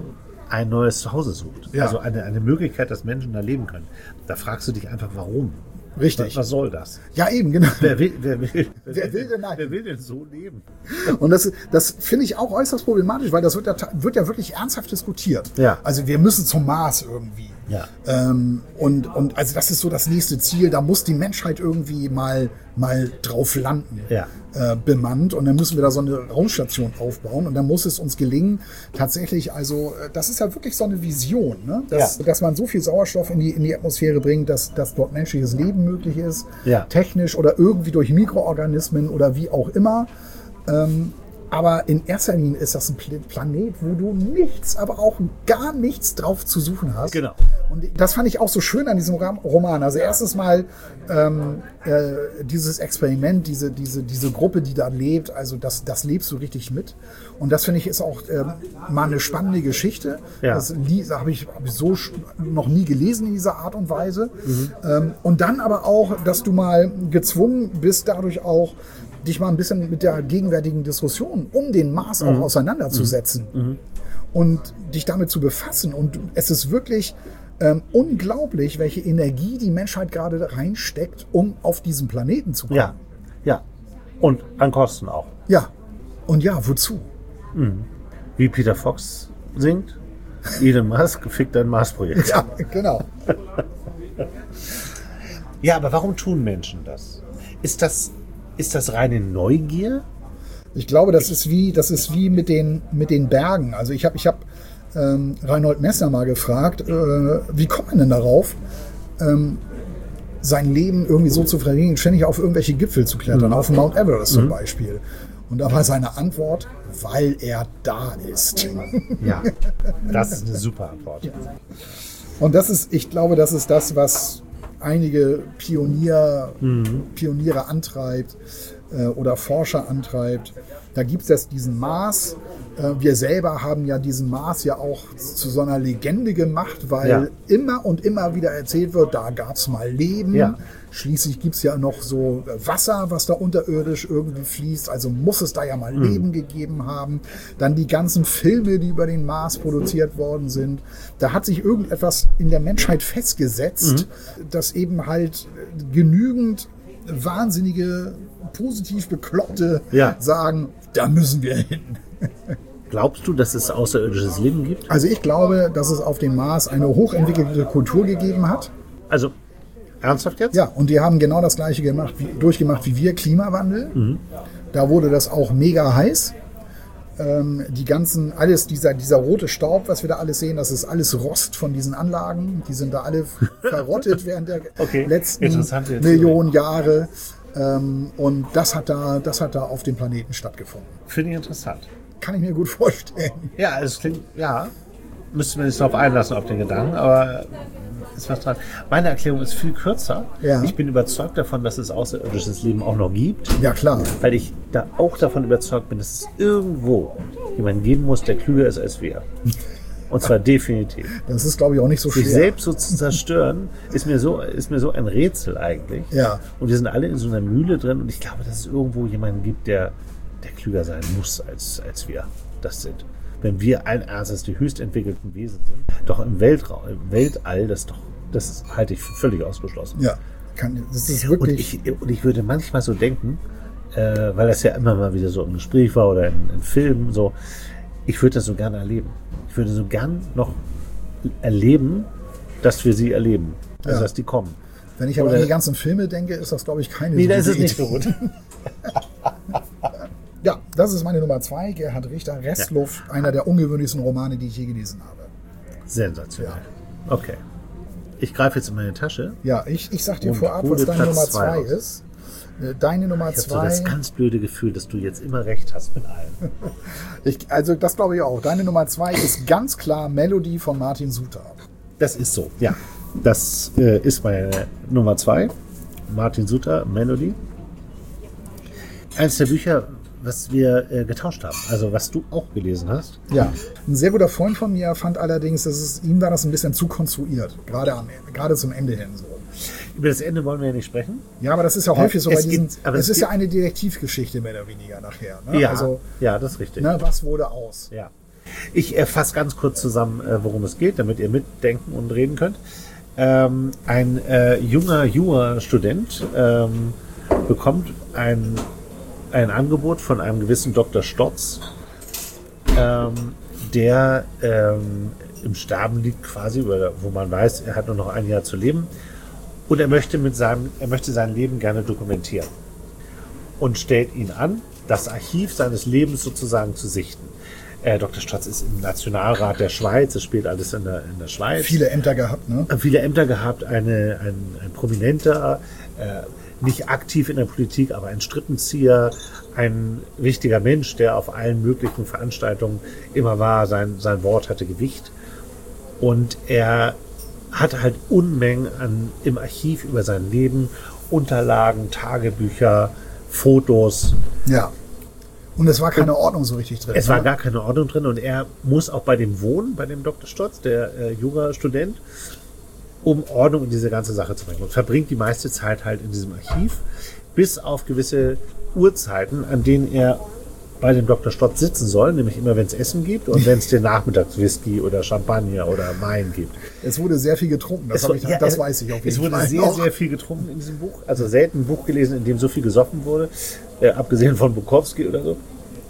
ein neues Zuhause sucht. Ja. Also eine, eine Möglichkeit, dass Menschen da leben können. Da fragst du dich einfach, warum? Richtig. Was, was soll das? Ja, eben, genau. Wer will, wer will, wer, wer will, denn, wer will denn so leben? Und das, das finde ich auch äußerst problematisch, weil das wird ja, wird ja wirklich ernsthaft diskutiert. Ja. Also wir müssen zum Mars irgendwie. Ja. Ähm, und, und also das ist so das nächste Ziel. Da muss die Menschheit irgendwie mal, mal drauf landen, ja. äh, bemannt. Und dann müssen wir da so eine Raumstation aufbauen. Und dann muss es uns gelingen, tatsächlich, also das ist ja wirklich so eine Vision, ne? dass, ja. dass man so viel Sauerstoff in die, in die Atmosphäre bringt, dass, dass dort menschliches Leben möglich ist, ja. technisch oder irgendwie durch Mikroorganismen oder wie auch immer. Ähm, aber in erster Linie ist das ein Planet, wo du nichts, aber auch gar nichts drauf zu suchen hast. Genau. Und das fand ich auch so schön an diesem Roman. Also erstens mal ähm, äh, dieses Experiment, diese, diese, diese Gruppe, die da lebt, also das, das lebst du richtig mit. Und das finde ich ist auch äh, mal eine spannende Geschichte. Ja. Das habe ich, hab ich so noch nie gelesen in dieser Art und Weise. Mhm. Ähm, und dann aber auch, dass du mal gezwungen bist, dadurch auch dich mal ein bisschen mit der gegenwärtigen Diskussion um den Mars auch mhm. auseinanderzusetzen mhm. und dich damit zu befassen. Und es ist wirklich ähm, unglaublich, welche Energie die Menschheit gerade reinsteckt, um auf diesen Planeten zu kommen. Ja, ja. Und an Kosten auch. Ja. Und ja, wozu? Mhm. Wie Peter Fox singt, Elon Musk fickt ein Mars-Projekt. Ja, genau. Ja, aber warum tun Menschen das? Ist das Ist das reine Neugier? Ich glaube, das ist wie, das ist wie mit den, mit den Bergen. Also ich habe ich hab, ähm, Reinhold Messner mal gefragt, äh, wie kommt man denn darauf, ähm, sein Leben irgendwie so zu verbringen, ständig auf irgendwelche Gipfel zu klettern, mhm. auf Mount Everest zum mhm. Beispiel. Und da war seine Antwort, weil er da ist. Ja, das ist eine super Antwort. Und das ist, ich glaube, das ist das, was einige Pionier, mhm. Pioniere antreibt äh, oder Forscher antreibt. Da gibt es jetzt diesen Mars. Äh, wir selber haben ja diesen Mars ja auch zu so einer Legende gemacht, weil ja. immer und immer wieder erzählt wird, da gab es mal Leben. Ja. Schließlich gibt es ja noch so Wasser, was da unterirdisch irgendwie fließt. Also muss es da ja mal mhm. Leben gegeben haben. Dann die ganzen Filme, die über den Mars produziert worden sind. Da hat sich irgendetwas in der Menschheit festgesetzt, mhm. dass eben halt genügend wahnsinnige, positiv Bekloppte ja. sagen, da müssen wir hin. Glaubst du, dass es außerirdisches Leben gibt? Also ich glaube, dass es auf dem Mars eine hochentwickelte Kultur gegeben hat. Also ernsthaft jetzt? Ja, und die haben genau das Gleiche gemacht, wie, durchgemacht wie wir, Klimawandel. Mhm. Da wurde das auch mega heiß. Ähm, die ganzen, alles, dieser, dieser rote Staub, was wir da alles sehen, das ist alles Rost von diesen Anlagen. Die sind da alle verrottet während der okay. letzten Millionen Jahre. Ähm, und das hat da, das hat da auf dem Planeten stattgefunden. Finde ich interessant. Kann ich mir gut vorstellen. Ja, es klingt, ja, müsste man sich darauf einlassen, auf den Gedanken, aber ist was dran. Meine Erklärung ist viel kürzer. Ja. Ich bin überzeugt davon, dass es außerirdisches Leben auch noch gibt. Ja, klar. Weil ich da auch davon überzeugt bin, dass es irgendwo jemanden geben muss, der klüger ist als wir. Und zwar definitiv. Das ist, glaube ich, auch nicht so schwer. Sich selbst so zu zerstören, ist mir so, ist mir so ein Rätsel eigentlich. Ja. Und wir sind alle in so einer Mühle drin und ich glaube, dass es irgendwo jemanden gibt, der, der klüger sein muss, als, als wir das sind. Wenn wir allen Ernstes die höchst entwickelten Wesen sind, doch im Weltraum, im Weltall, das doch, das halte ich für völlig ausgeschlossen. Ja, kann, das ist wirklich. Und ich, und ich würde manchmal so denken, äh, weil das ja immer mal wieder so im Gespräch war oder in, in Filmen, so, ich würde das so gerne erleben. Ich würde so gern noch erleben, dass wir sie erleben. Also, ja. dass die kommen. Wenn ich aber oder, an die ganzen Filme denke, ist das, glaube ich, keine Nee, da ist es nicht so gut. Ja, das ist meine Nummer zwei, Gerhard Richter, Restluft, ja. einer der ungewöhnlichsten Romane, die ich je gelesen habe. Sensationell. Ja. Okay. Ich greife jetzt in meine Tasche. Ja, ich, ich sag dir vorab, was deine Nummer zwei ist. Deine Nummer ich zwei. Ich habe so das ganz blöde Gefühl, dass du jetzt immer recht hast mit allem. ich, also das glaube ich auch. Deine Nummer zwei ist ganz klar Melody von Martin Suter. Das ist so, ja. Das äh, ist meine Nummer zwei. Martin Suter, Melody. Eines der Bücher, was wir äh, getauscht haben, also was du auch gelesen hast. Ja, ein sehr guter Freund von mir fand allerdings, dass es, ihm war das ein bisschen zu konstruiert, gerade, am, gerade zum Ende hin so. Über das Ende wollen wir ja nicht sprechen. Ja, aber das ist ja häufig so bei diesen, gibt, aber es, es ist ja eine Detektivgeschichte mehr oder weniger nachher. Ne? Ja, also, ja, das ist richtig. Ne, was wurde aus? Ja. Ich äh, fasse ganz kurz zusammen, äh, worum es geht, damit ihr mitdenken und reden könnt. Ähm, ein äh, junger Jura-Student ähm, bekommt ein ein Angebot von einem gewissen Doktor Stotz, ähm, der ähm, im Sterben liegt quasi, oder wo man weiß, er hat nur noch ein Jahr zu leben und er möchte mit seinem, er möchte sein Leben gerne dokumentieren und stellt ihn an, das Archiv seines Lebens sozusagen zu sichten. Äh, Doktor Stotz ist im Nationalrat der Schweiz, es spielt alles in der, in der Schweiz. Viele Ämter gehabt, ne? Viele Ämter gehabt, eine, ein, ein prominenter, äh, nicht aktiv in der Politik, aber ein Strippenzieher, ein wichtiger Mensch, der auf allen möglichen Veranstaltungen immer war, sein, sein Wort hatte Gewicht. Und er hatte halt Unmengen an, im Archiv über sein Leben, Unterlagen, Tagebücher, Fotos. Ja. Und es war keine Ordnung so richtig drin. Es war gar keine Ordnung drin und er muss auch bei dem wohnen, bei dem Doktor Stotz, der äh, Jurastudent, um Ordnung in diese ganze Sache zu bringen. Und verbringt die meiste Zeit halt in diesem Archiv, bis auf gewisse Uhrzeiten, an denen er bei dem Doktor Stotz sitzen soll, nämlich immer, wenn es Essen gibt und wenn es den Nachmittagswhisky oder Champagner oder Wein gibt. Es wurde sehr viel getrunken, das, ich, ja, das weiß ich auf jeden Fall. Es wurde sehr, noch. sehr viel getrunken in diesem Buch. Also selten ein Buch gelesen, in dem so viel gesoffen wurde, äh, abgesehen von Bukowski oder so.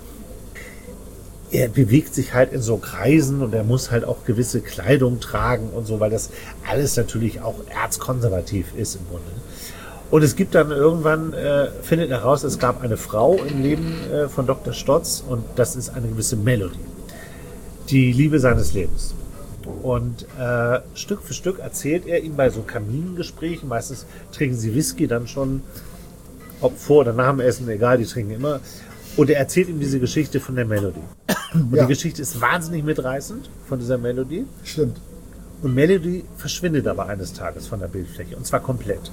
Er bewegt sich halt in so Kreisen und er muss halt auch gewisse Kleidung tragen und so, weil das alles natürlich auch erzkonservativ ist im Grunde. Und es gibt dann irgendwann, äh, findet er raus, es gab eine Frau im Leben äh, von Doktor Stotz und das ist eine gewisse Melody. die Liebe seines Lebens. Und äh, Stück für Stück erzählt er ihm bei so Kamingesprächen, meistens trinken sie Whisky dann schon, ob vor oder nach dem Essen, egal, die trinken immer. Und er erzählt ihm diese Geschichte von der Melody. Und ja. die Geschichte ist wahnsinnig mitreißend von dieser Melody. Stimmt. Und Melody verschwindet aber eines Tages von der Bildfläche, und zwar komplett.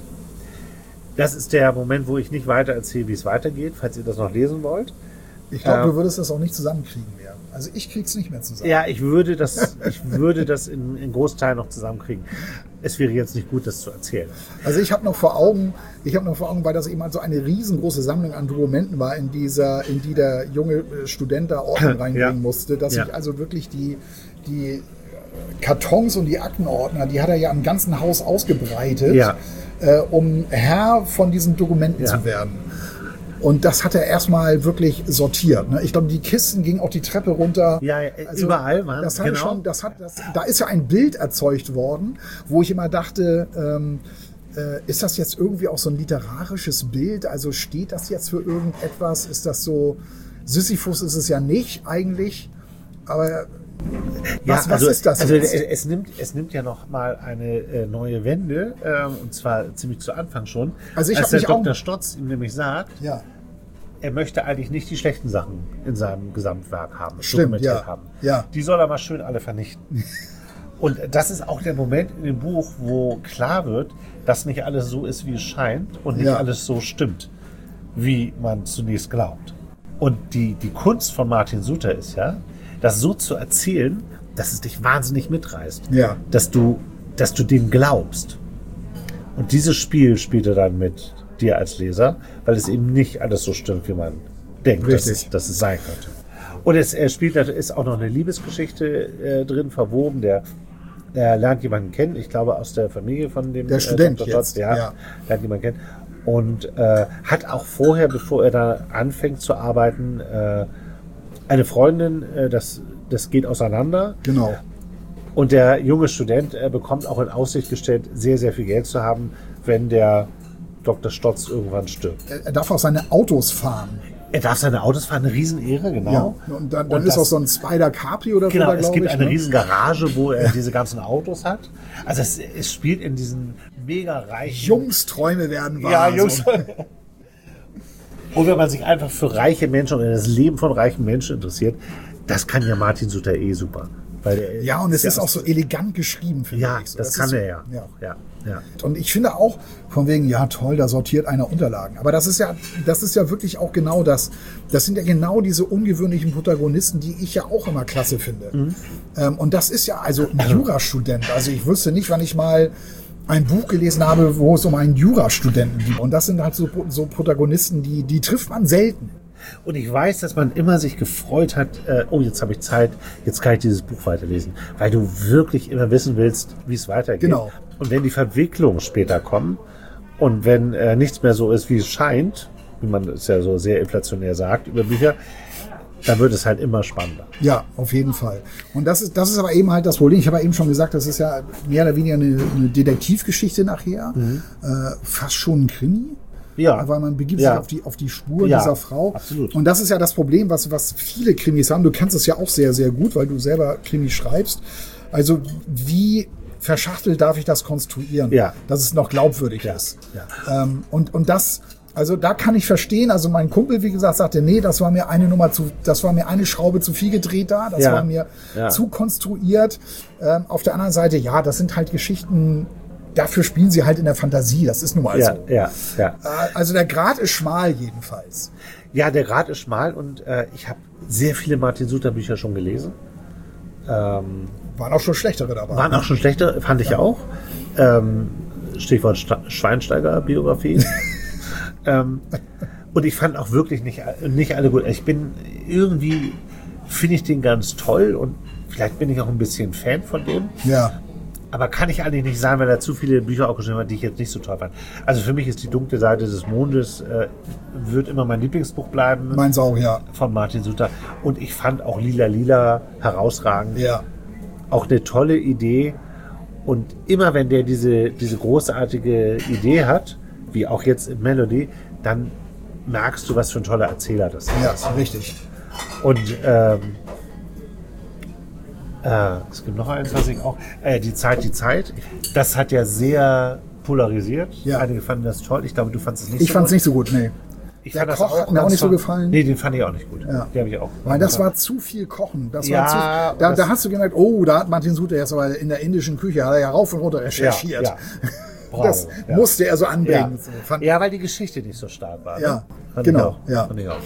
Das ist der Moment, wo ich nicht weiter erzähle, wie es weitergeht, falls ihr das noch lesen wollt. Ich glaube, ähm, du würdest das auch nicht zusammenkriegen mehr. Also ich krieg's nicht mehr zusammen. Ja, ich würde das, ich würde das in, in Großteilen noch zusammenkriegen. Es wäre jetzt nicht gut, das zu erzählen. Also ich habe noch vor Augen, ich habe noch vor Augen, weil das eben halt so eine riesengroße Sammlung an Dokumenten war, in dieser, in die der junge Student da Ordnung reinbringen ja. musste, dass ja. ich also wirklich die, die Kartons und die Aktenordner, die hat er ja im ganzen Haus ausgebreitet, ja. äh, um Herr von diesen Dokumenten ja. zu werden. Und das hat er erstmal wirklich sortiert. Ne? Ich glaube, die Kisten gingen auch die Treppe runter. Ja, also, überall. Man, das hat genau. schon, das hat, das, da ist ja ein Bild erzeugt worden, wo ich immer dachte, ähm, äh, ist das jetzt irgendwie auch so ein literarisches Bild? Also steht das jetzt für irgendetwas? Ist das so, Sisyphus ist es ja nicht eigentlich, aber ja, was, was also, ist das also jetzt? Es, es, nimmt, es nimmt ja noch mal eine äh, neue Wende, ähm, und zwar ziemlich zu Anfang schon, also ich als der mich Doktor auch, Stotz ihm nämlich sagt, ja. er möchte eigentlich nicht die schlechten Sachen in seinem Gesamtwerk haben, Stimmt, ja. haben. Ja. Die soll er mal schön alle vernichten. Und das ist auch der Moment in dem Buch, wo klar wird, dass nicht alles so ist, wie es scheint, und nicht ja. alles so stimmt, wie man zunächst glaubt. Und die, die Kunst von Martin Suter ist ja, das so zu erzählen, dass es dich wahnsinnig mitreißt. Ja. Dass du, dass du dem glaubst. Und dieses Spiel spielt er dann mit dir als Leser, weil es eben nicht alles so stimmt, wie man denkt, dass es, dass es sein könnte. Und es er spielt, da ist auch noch eine Liebesgeschichte äh, drin, verwoben. Der, der lernt jemanden kennen, ich glaube aus der Familie von dem der Student äh, Doktor jetzt, ja, ja. lernt jemanden kennen. Und äh, hat auch vorher, bevor er da anfängt zu arbeiten, äh, eine Freundin, äh, das, das geht auseinander. Genau. Und der junge Student äh, bekommt auch in Aussicht gestellt, sehr, sehr viel Geld zu haben, wenn der Doktor Stotz irgendwann stirbt. Er darf auch seine Autos fahren. Er darf seine Autos fahren, eine Riesenehre, genau. Ja, und dann, dann und ist das, auch so ein Spider Capri oder genau, so. es gibt ich, eine ne? riesen Garage, wo er ja. diese ganzen Autos hat. Also es, es spielt in diesen mega reichen... Jungsträume werden wahr. Ja, Jungs. So. Und wenn man sich einfach für reiche Menschen oder das Leben von reichen Menschen interessiert, das kann ja Martin Suter eh super. Weil der ja, und es ist ja auch so elegant geschrieben, finde ja, ich. So. Das, das kann ist, er ja. ja. ja. Ja. Und ich finde auch, von wegen, ja toll, da sortiert einer Unterlagen. Aber das ist ja, das ist ja wirklich auch genau das. Das sind ja genau diese ungewöhnlichen Protagonisten, die ich ja auch immer klasse finde. Mhm. Ähm, und das ist ja also ein Jurastudent. Also ich wüsste nicht, wann ich mal ein Buch gelesen habe, wo es um einen Jurastudenten geht. Und das sind halt so, so Protagonisten, die, die trifft man selten. Und ich weiß, dass man immer sich gefreut hat, äh, oh, jetzt habe ich Zeit, jetzt kann ich dieses Buch weiterlesen. Weil du wirklich immer wissen willst, wie es weitergeht. Genau. Und wenn die Verwicklungen später kommen und wenn äh, nichts mehr so ist, wie es scheint, wie man es ja so sehr inflationär sagt über Bücher, dann wird es halt immer spannender. Ja, auf jeden Fall. Und das ist, das ist aber eben halt das Problem. Ich habe ja eben schon gesagt, das ist ja mehr oder weniger eine, eine Detektivgeschichte nachher. Mhm. Äh, fast schon ein Krimi. Ja. Weil man begibt ja. sich auf die, auf die Spur ja, dieser Frau. Absolut. Und das ist ja das Problem, was, was viele Krimis haben. Du kennst es ja auch sehr, sehr gut, weil du selber Krimi schreibst. Also wie verschachtelt darf ich das konstruieren, ja. dass es noch glaubwürdig ja. ist. Ja. Ähm, und, und das, also da kann ich verstehen, also mein Kumpel, wie gesagt, sagte, nee, das war mir eine Nummer zu, das war mir eine Schraube zu viel gedreht da, das ja. war mir ja. zu konstruiert. Ähm, auf der anderen Seite, ja, das sind halt Geschichten, dafür spielen sie halt in der Fantasie, das ist nun mal ja, so. Ja, ja. Äh, also der Grat ist schmal jedenfalls. Ja, der Grat ist schmal und äh, ich habe sehr viele Martin Suter Bücher schon gelesen. Ähm, Waren auch schon schlechtere dabei. Waren auch schon schlechte, fand ich ja auch. Ähm, Stichwort Sta- Schweinsteiger-Biografie. ähm, und ich fand auch wirklich nicht, nicht alle gut. Ich bin irgendwie, finde ich den ganz toll und vielleicht bin ich auch ein bisschen Fan von dem. Ja. Aber kann ich eigentlich nicht sagen, weil er zu viele Bücher auch geschrieben hat, die ich jetzt nicht so toll fand. Also für mich ist die dunkle Seite des Mondes, äh, wird immer mein Lieblingsbuch bleiben. Meins auch, ja. Von Martin Suter. Und ich fand auch Lila Lila herausragend. Ja. Auch eine tolle Idee. Und immer wenn der diese, diese großartige Idee hat, wie auch jetzt in Melody, dann merkst du, was für ein toller Erzähler das ist. Ja, richtig. Und ähm, Äh, es gibt noch eins, was ich auch. Äh, die Zeit, die Zeit. Das hat ja sehr polarisiert. Ja. Einige fanden das toll. Ich glaube, du fandest es nicht Ich so fand es gut. nicht so gut, nee. Ich Der fand das Koch hat mir auch ganz nicht so toll. gefallen. Nee, den fand ich auch nicht gut. Ja. Den habe ich auch. Weil das war zu viel Kochen. Das Ja, war zu, da, das- da hast du gemerkt, oh, da hat Martin Suter jetzt aber in der indischen Küche, hat er ja rauf und runter recherchiert. Ja, ja. Bravo, Das ja. musste er so anbringen. Ja. So, fand, ja, weil die Geschichte nicht so stark war. Ne? Ja, Fand genau, Ich auch. ja. Fand ich auch.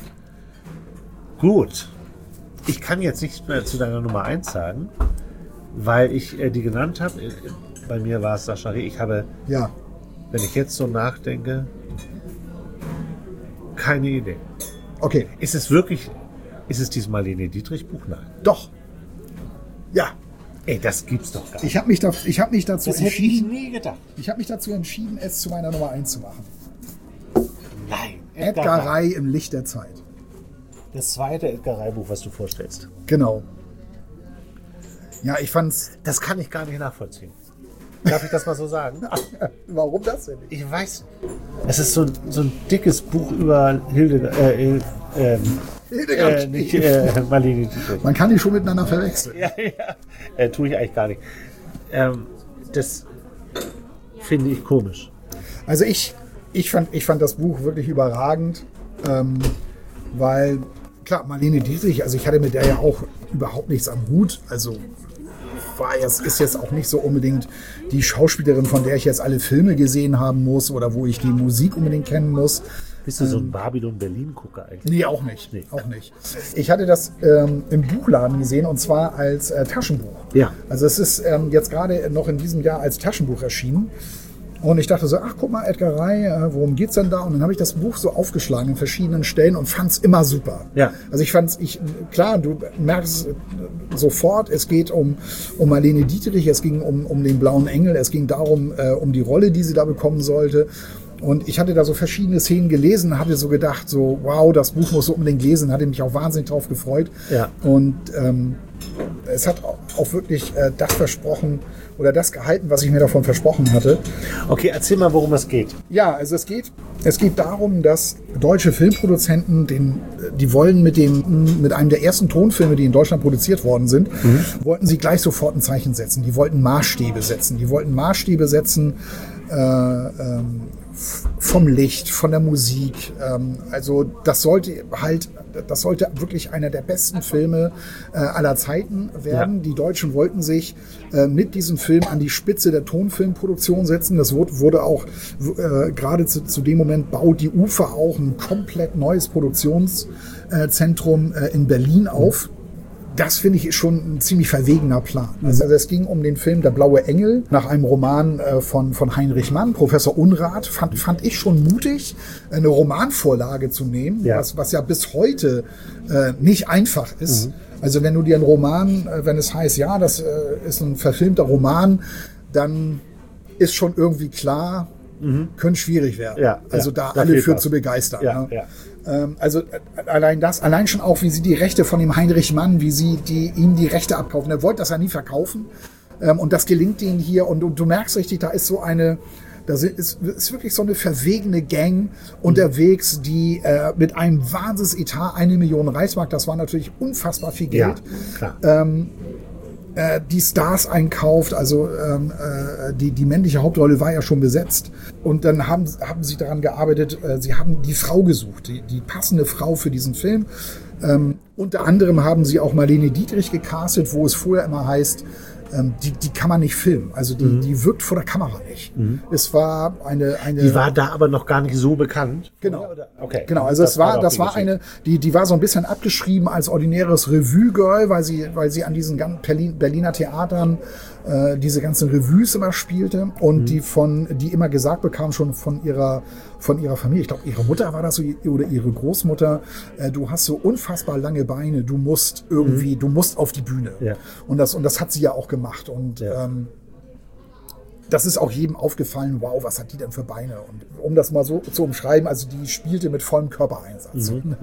Gut. Ich kann jetzt nicht mehr zu deiner Nummer eins sagen, weil ich äh, die genannt habe. Äh, Bei mir war es Sascha Reh. Ich habe, ja. wenn ich jetzt so nachdenke, keine Idee. Okay, Ist es wirklich, ist es dieses Marlene Dietrich Buch? Nein. doch. Ja, Ey, das gibt's doch gar nicht. ich habe mich, da, ich hab mich dazu Das hätte ich entschieden, nie gedacht. ich habe mich dazu entschieden, es zu meiner Nummer eins zu machen. Nein. Edgar Ray im Licht der Zeit. Das zweite Edgar Ray Buch, was du vorstellst. Genau. Ja, ich fand's. Das kann ich gar nicht nachvollziehen. Darf ich das mal so sagen? Warum das denn nicht? Ich weiß nicht. Es ist so, so ein dickes Buch über Hilde, äh, Hil- ähm, Hildegard äh, nicht, äh, Marlene Dietrich. Man kann die schon miteinander verwechseln. Ja, ja. Äh, tue ich eigentlich gar nicht. Ähm, das finde ich komisch. Also ich, ich, fand, ich fand das Buch wirklich überragend, ähm, weil, klar, Marlene Dietrich, also ich hatte mit der ja auch überhaupt nichts am Hut, also war jetzt, ist jetzt auch nicht so unbedingt die Schauspielerin, von der ich jetzt alle Filme gesehen haben muss oder wo ich die Musik unbedingt kennen muss. Bist du so ein Babylon-Berlin-Gucker eigentlich? Nee, auch nicht. Nee. Auch nicht. Ich hatte das ähm, im Buchladen gesehen und zwar als äh, Taschenbuch. Ja. Also es ist ähm, jetzt gerade noch in diesem Jahr als Taschenbuch erschienen. Und ich dachte so, ach guck mal, Edgar Ray, äh, worum geht's denn da? Und dann habe ich das Buch so aufgeschlagen in verschiedenen Stellen und fand's immer super. Ja. Also ich fand's, ich, klar, du merkst sofort, es geht um, um Marlene Dietrich, es ging um, um den blauen Engel, es ging darum, äh, um die Rolle, die sie da bekommen sollte. Und ich hatte da so verschiedene Szenen gelesen, hatte so gedacht, so wow, das Buch muss so unbedingt lesen, hatte mich auch wahnsinnig drauf gefreut. Ja. Und ähm, es hat auch wirklich äh, das versprochen oder das gehalten, was ich mir davon versprochen hatte. Okay, erzähl mal, worum es geht. Ja, also es geht, es geht darum, dass deutsche Filmproduzenten, den, die wollen mit dem, mit einem der ersten Tonfilme, die in Deutschland produziert worden sind, mhm. wollten sie gleich sofort ein Zeichen setzen. Die wollten Maßstäbe setzen. Die wollten Maßstäbe setzen, äh, ähm, vom Licht, von der Musik. Ähm, also das sollte halt, das sollte wirklich einer der besten Filme äh, aller Zeiten werden. Ja. Die Deutschen wollten sich äh, mit diesem Film an die Spitze der Tonfilmproduktion setzen. Das wurde, wurde auch äh, gerade zu, zu dem Moment baut die U F A auch ein komplett neues Produktionszentrum äh, in Berlin auf. Das finde ich schon ein ziemlich verwegener Plan. Also es ging um den Film Der blaue Engel nach einem Roman äh, von, von Heinrich Mann, Professor Unrat. Fand, fand ich schon mutig, eine Romanvorlage zu nehmen, ja. Was, was ja bis heute äh, nicht einfach ist. Mhm. Also wenn du dir einen Roman, äh, wenn es heißt, ja, das äh, ist ein verfilmter Roman, dann ist schon irgendwie klar, mhm. könnte schwierig werden. Ja, also ja, da alle für was. zu begeistern. Ja, ne? ja. Also allein das, allein schon auch, wie sie die Rechte von dem Heinrich Mann, wie sie die, ihm die Rechte abkaufen. Er wollte das ja nie verkaufen. Und das gelingt ihnen hier. Und du, du merkst richtig, da ist so eine, da ist, ist wirklich so eine verwegene Gang unterwegs, die äh, mit einem Wahnsinnsetat, eine Million Reichsmark, das war natürlich unfassbar viel Geld. Ja, klar. Ähm, die Stars einkauft, also ähm, äh, die, die männliche Hauptrolle war ja schon besetzt. Und dann haben, haben sie daran gearbeitet, äh, sie haben die Frau gesucht, die, die passende Frau für diesen Film. Ähm, unter anderem haben sie auch Marlene Dietrich gecastet, wo es vorher immer heißt, ähm, die, die kann man nicht filmen. Also die, mhm. die wirkt vor der Kamera nicht. Mhm. Es war eine, eine... Die war da aber noch gar nicht so bekannt. Genau. Oder? Okay. Genau, also das es war, das war eine, die, die war so ein bisschen abgeschrieben als ordinäres Revue-Girl, weil sie, weil sie an diesen ganzen Berliner Theatern äh, diese ganzen Revues immer spielte und mhm. die von, die immer gesagt bekam schon von ihrer, von ihrer Familie. Ich glaube, ihre Mutter war das so, oder ihre Großmutter. Äh, du hast so unfassbar lange Beine, du musst irgendwie, mhm. du musst auf die Bühne. Ja. Und das, und das hat sie ja auch gemacht. Und ja. ähm, das ist auch jedem aufgefallen, wow, was hat die denn für Beine? Und um das mal so zu umschreiben, also die spielte mit vollem Körpereinsatz. Mhm.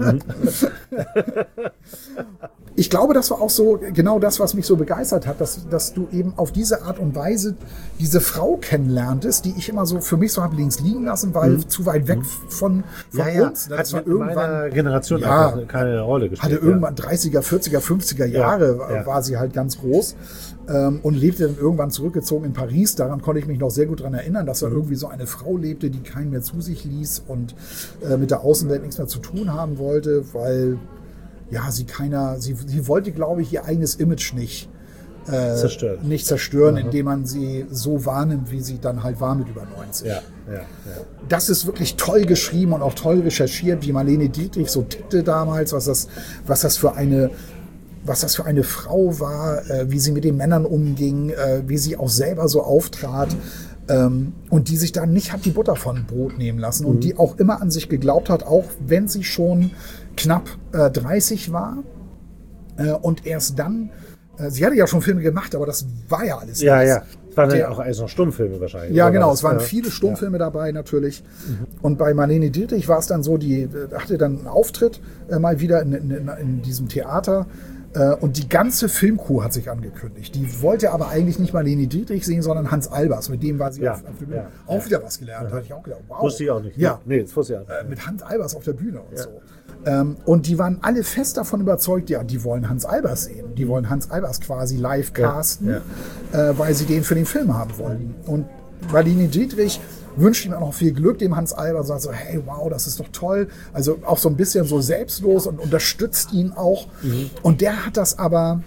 Ich glaube, das war auch so genau das, was mich so begeistert hat, dass, dass du eben auf diese Art und Weise diese Frau kennenlerntest, die ich immer so für mich so habe links liegen lassen, weil mhm. zu weit weg von, von ja, uns. Ja. Das hat in meiner Generation ja, keine Rolle gespielt. Hatte irgendwann dreißiger, vierziger, fünfziger Jahre ja, ja. war sie halt ganz groß ähm, und lebte dann irgendwann zurückgezogen in Paris. Daran konnte ich mich noch sehr gut daran erinnern, dass da mhm. irgendwie so eine Frau lebte, die keinen mehr zu sich ließ und äh, mit der Außenwelt nichts mehr zu tun haben wollte, weil ja, sie keiner, sie, sie wollte, glaube ich, ihr eigenes Image nicht äh, zerstören, nicht zerstören mhm. indem man sie so wahrnimmt, wie sie dann halt war mit über neunzig. Ja, ja, ja. Das ist wirklich toll geschrieben und auch toll recherchiert, wie Marlene Dietrich so tickte damals, was das, was das für eine was das für eine Frau war, äh, wie sie mit den Männern umging, äh, wie sie auch selber so auftrat. Ähm, und die sich da nicht hat die Butter von Brot nehmen lassen mhm. und die auch immer an sich geglaubt hat, auch wenn sie schon knapp äh, dreißig war äh, und erst dann, äh, sie hatte ja schon Filme gemacht, aber das war ja alles. Ja, ja. Es waren ja auch alles noch Stummfilme wahrscheinlich. Ja, genau, es waren ja viele Stummfilme ja. dabei natürlich. Mhm. Und bei Marlene Dietrich war es dann so, die hatte dann einen Auftritt äh, mal wieder in, in, in, in diesem Theater. Und die ganze Filmcrew hat sich angekündigt. Die wollte aber eigentlich nicht Marlene Dietrich sehen, sondern Hans Albers. Mit dem war sie ja, auf, auf der Bühne. Ja, auch ja. wieder was gelernt. Da hatte ich auch gedacht, wow. Wusste ich auch nicht. Ja. Nee, das wusste ich auch nicht. Äh, mit Hans Albers auf der Bühne und ja. so. Ähm, und die waren alle fest davon überzeugt, ja, die wollen Hans Albers sehen. Die wollen Hans Albers quasi live casten, ja, ja. Äh, weil sie den für den Film haben wollten. Und Marlene Dietrich wünscht ihm auch noch viel Glück, dem Hans Albers, sagt so, hey, wow, das ist doch toll. Also auch so ein bisschen so selbstlos und unterstützt ihn auch. Mhm. Und der hat das aber,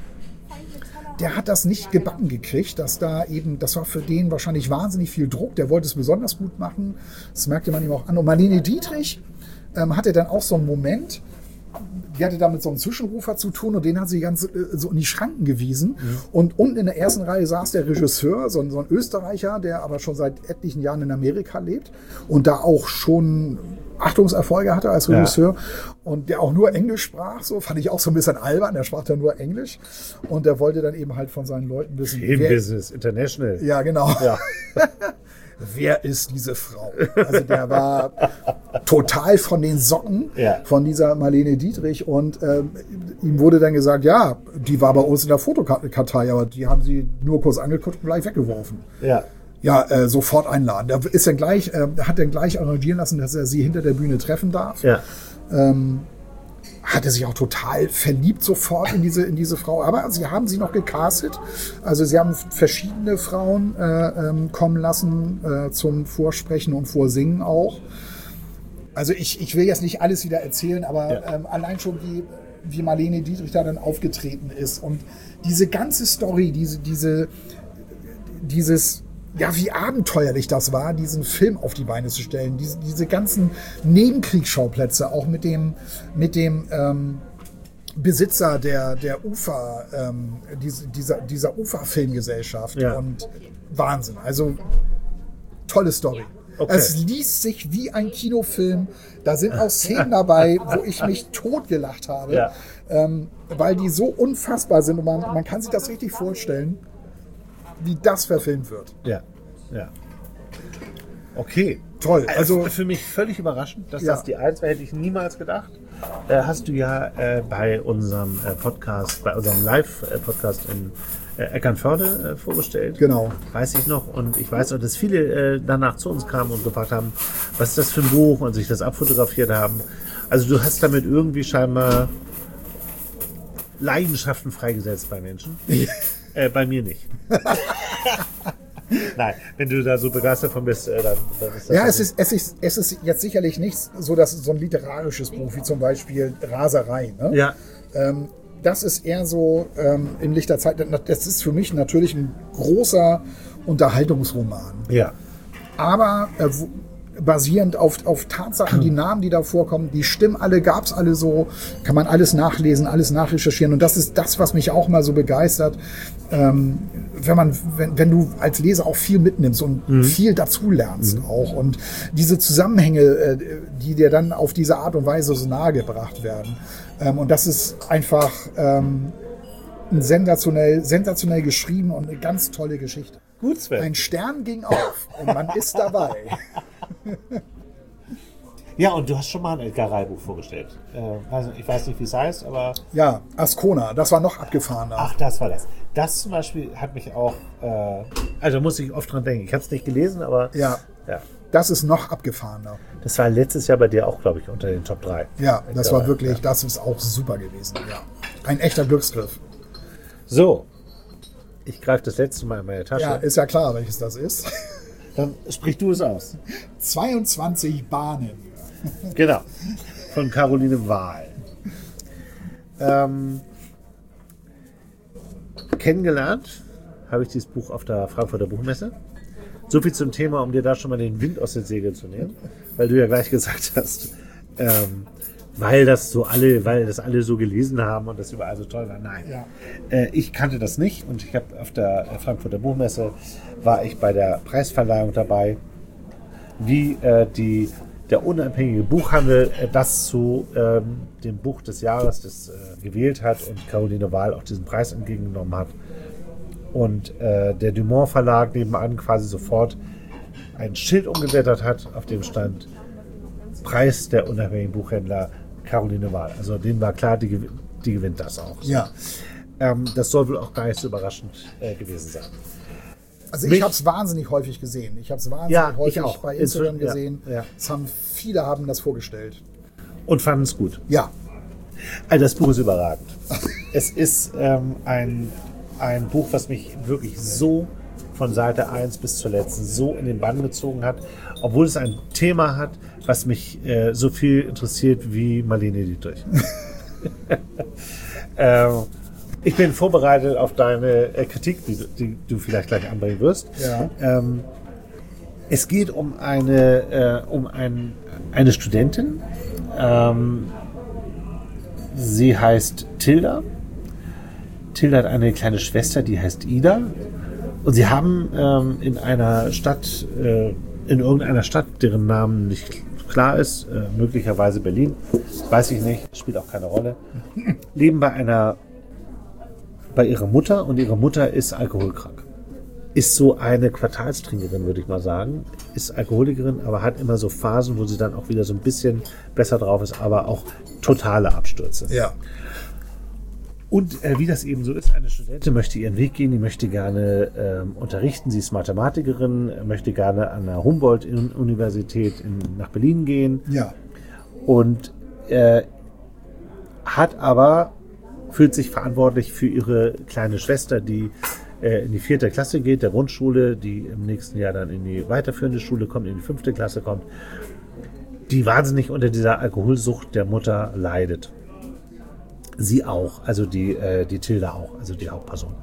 der hat das nicht gebacken gekriegt, dass da eben, das war für den wahrscheinlich wahnsinnig viel Druck. Der wollte es besonders gut machen. Das merkte man ihm auch an. Und Marlene Dietrich ähm, hatte dann auch so einen Moment, die hatte damit so einen Zwischenrufer zu tun und den hat sie ganz äh, so in die Schranken gewiesen. Mhm. Und unten in der ersten Reihe saß der Regisseur, so ein, so ein Österreicher, der aber schon seit etlichen Jahren in Amerika lebt und da auch schon Achtungserfolge hatte als Regisseur ja. und der auch nur Englisch sprach, so fand ich auch so ein bisschen albern, der sprach dann nur Englisch und der wollte dann eben halt von seinen Leuten wissen. Filmbusiness, International. Ja, genau. Ja. Wer ist diese Frau? Also der war total von den Socken ja. von dieser Marlene Dietrich und ähm, ihm wurde dann gesagt, ja, die war bei uns in der Fotokartei, aber die haben sie nur kurz angeguckt und gleich weggeworfen. Ja. Ja, äh, sofort einladen. Da ist dann gleich, äh, hat dann gleich arrangieren lassen, dass er sie hinter der Bühne treffen darf. Ja. Ähm, hat er sich auch total verliebt sofort in diese, in diese Frau. Aber sie haben sie noch gecastet. Also sie haben verschiedene Frauen äh, ähm, kommen lassen äh, zum Vorsprechen und Vorsingen auch. Also ich, ich will jetzt nicht alles wieder erzählen, aber ja. ähm, allein schon wie, wie Marlene Dietrich da dann aufgetreten ist. Und diese ganze Story, diese, diese, dieses, ja, wie abenteuerlich das war, diesen Film auf die Beine zu stellen. Diese, diese ganzen Nebenkriegsschauplätze, auch mit dem, mit dem ähm, Besitzer der, der Ufer, ähm, diese, dieser, dieser Ufer-Filmgesellschaft. Ja. Und Wahnsinn. Also, tolle Story. Okay. Es liest sich wie ein Kinofilm. Da sind auch Szenen dabei, wo ich mich totgelacht habe, ja. ähm, weil die so unfassbar sind und man, man kann sich das richtig vorstellen, wie das verfilmt wird. Ja, ja. Okay. Toll. Also, also für mich völlig überraschend, dass ja. das die eins war, hätte ich niemals gedacht. Äh, hast du ja äh, bei unserem äh, Podcast, bei unserem Live-Podcast in äh, Eckernförde äh, vorgestellt. Genau. Weiß ich noch. Und ich weiß auch, dass viele äh, danach zu uns kamen und gefragt haben, was ist das für ein Buch und sich das abfotografiert haben. Also du hast damit irgendwie scheinbar Leidenschaften freigesetzt bei Menschen. Äh, bei mir nicht. Nein, wenn du da so begeistert von bist, äh, dann, dann ist das. Ja, es ist, es, ist, es ist jetzt sicherlich nicht so, dass so ein literarisches Buch wie zum Beispiel Raserei. Ne? Ja. Ähm, das ist eher so ähm, in lichter Zeit. Das ist für mich natürlich ein großer Unterhaltungsroman. Ja. Aber äh, wo, basierend auf, auf Tatsachen, die Namen, die da vorkommen, die stimmen alle, gab es alle so, kann man alles nachlesen, alles nachrecherchieren. Und das ist das, was mich auch mal so begeistert, ähm, wenn man, wenn, wenn du als Leser auch viel mitnimmst und mhm. viel dazu lernst mhm. auch. Und diese Zusammenhänge, äh, die dir dann auf diese Art und Weise so nahegebracht werden. Ähm, und das ist einfach ähm, ein sensationell, sensationell geschrieben und eine ganz tolle Geschichte. Gut, Sven. Ein Stern ging auf und man ist dabei. Ja, und du hast schon mal ein Edgar Ray Buch vorgestellt. Äh, also ich weiß nicht, wie es heißt, aber... Ja, Ascona, das war noch abgefahrener. Ach, das war das. Das zum Beispiel hat mich auch... Äh, also muss ich oft dran denken. Ich habe es nicht gelesen, aber... Ja, ja, das ist noch abgefahrener. das war letztes Jahr bei dir auch, glaube ich, unter den Top drei. Ja, das Edgar war Ray, wirklich, ja. das ist auch super gewesen. Ja. Ein echter Glücksgriff. So, ich greife das letzte Mal in meine Tasche. Ja, ist ja klar, welches das ist. Dann sprich du es aus. zweiundzwanzig Bahnen. Genau, von Caroline Wahl. Ähm, kennengelernt habe ich dieses Buch auf der Frankfurter Buchmesse. So viel zum Thema, um dir da schon mal den Wind aus den Segeln zu nehmen, weil du ja gleich gesagt hast, ähm, weil das so alle, weil das alle so gelesen haben und das überall so toll war. Nein, Ja. äh, ich kannte das nicht und ich habe auf der Frankfurter Buchmesse war ich bei der Preisverleihung dabei, wie äh, die der unabhängige Buchhandel äh, das zu ähm, dem Buch des Jahres das, äh, gewählt hat und Caroline Wahl auch diesen Preis entgegengenommen hat. Und äh, der Dumont Verlag nebenan quasi sofort ein Schild umgeblättert hat, auf dem stand Preis der unabhängigen Buchhändler Caroline Wahl. Also denen war klar, die, gew- die gewinnt das auch. Ja. Ähm, das soll wohl auch gar nicht so überraschend äh, gewesen sein. Also Mich- ich habe es wahnsinnig häufig gesehen. Ich habe es wahnsinnig Ja, ich häufig auch. bei Instagram Inzwischen, ja, gesehen. ja. Es haben viele haben das vorgestellt. Und fanden es gut. Ja, Also das Buch ist überragend. Es ist ähm, ein, ein Buch, was mich wirklich so von Seite eins bis zur letzten so in den Bann gezogen hat, obwohl es ein Thema hat, was mich äh, so viel interessiert wie Marlene Dietrich. ähm, ich bin vorbereitet auf deine äh, Kritik, die, du- die du vielleicht gleich anbringen wirst. Ja. Ähm, es geht um eine, äh, um ein, eine Studentin. Ähm, sie heißt Tilda. Tilda hat eine kleine Schwester, die heißt Ida. Und sie haben ähm, in einer Stadt, äh, in irgendeiner Stadt, deren Namen nicht klar ist, äh, möglicherweise Berlin, weiß ich nicht, spielt auch keine Rolle, leben bei einer, bei ihrer Mutter und ihre Mutter ist alkoholkrank. Ist so eine Quartalstrinkerin, würde ich mal sagen. Ist Alkoholikerin, aber hat immer so Phasen, wo sie dann auch wieder so ein bisschen besser drauf ist, aber auch totale Abstürze. ja. Und äh, wie das eben so ist, eine Studentin möchte ihren Weg gehen, die möchte gerne ähm, unterrichten, sie ist Mathematikerin, möchte gerne an der Humboldt-Universität in, nach Berlin gehen Ja. und äh, hat aber, fühlt sich verantwortlich für ihre kleine Schwester, die äh, in die vierte Klasse geht, der Grundschule, die im nächsten Jahr dann in die weiterführende Schule kommt, in die fünfte Klasse kommt, die wahnsinnig unter dieser Alkoholsucht der Mutter leidet. Sie auch, also die, äh, die Tilda auch, also die Hauptperson.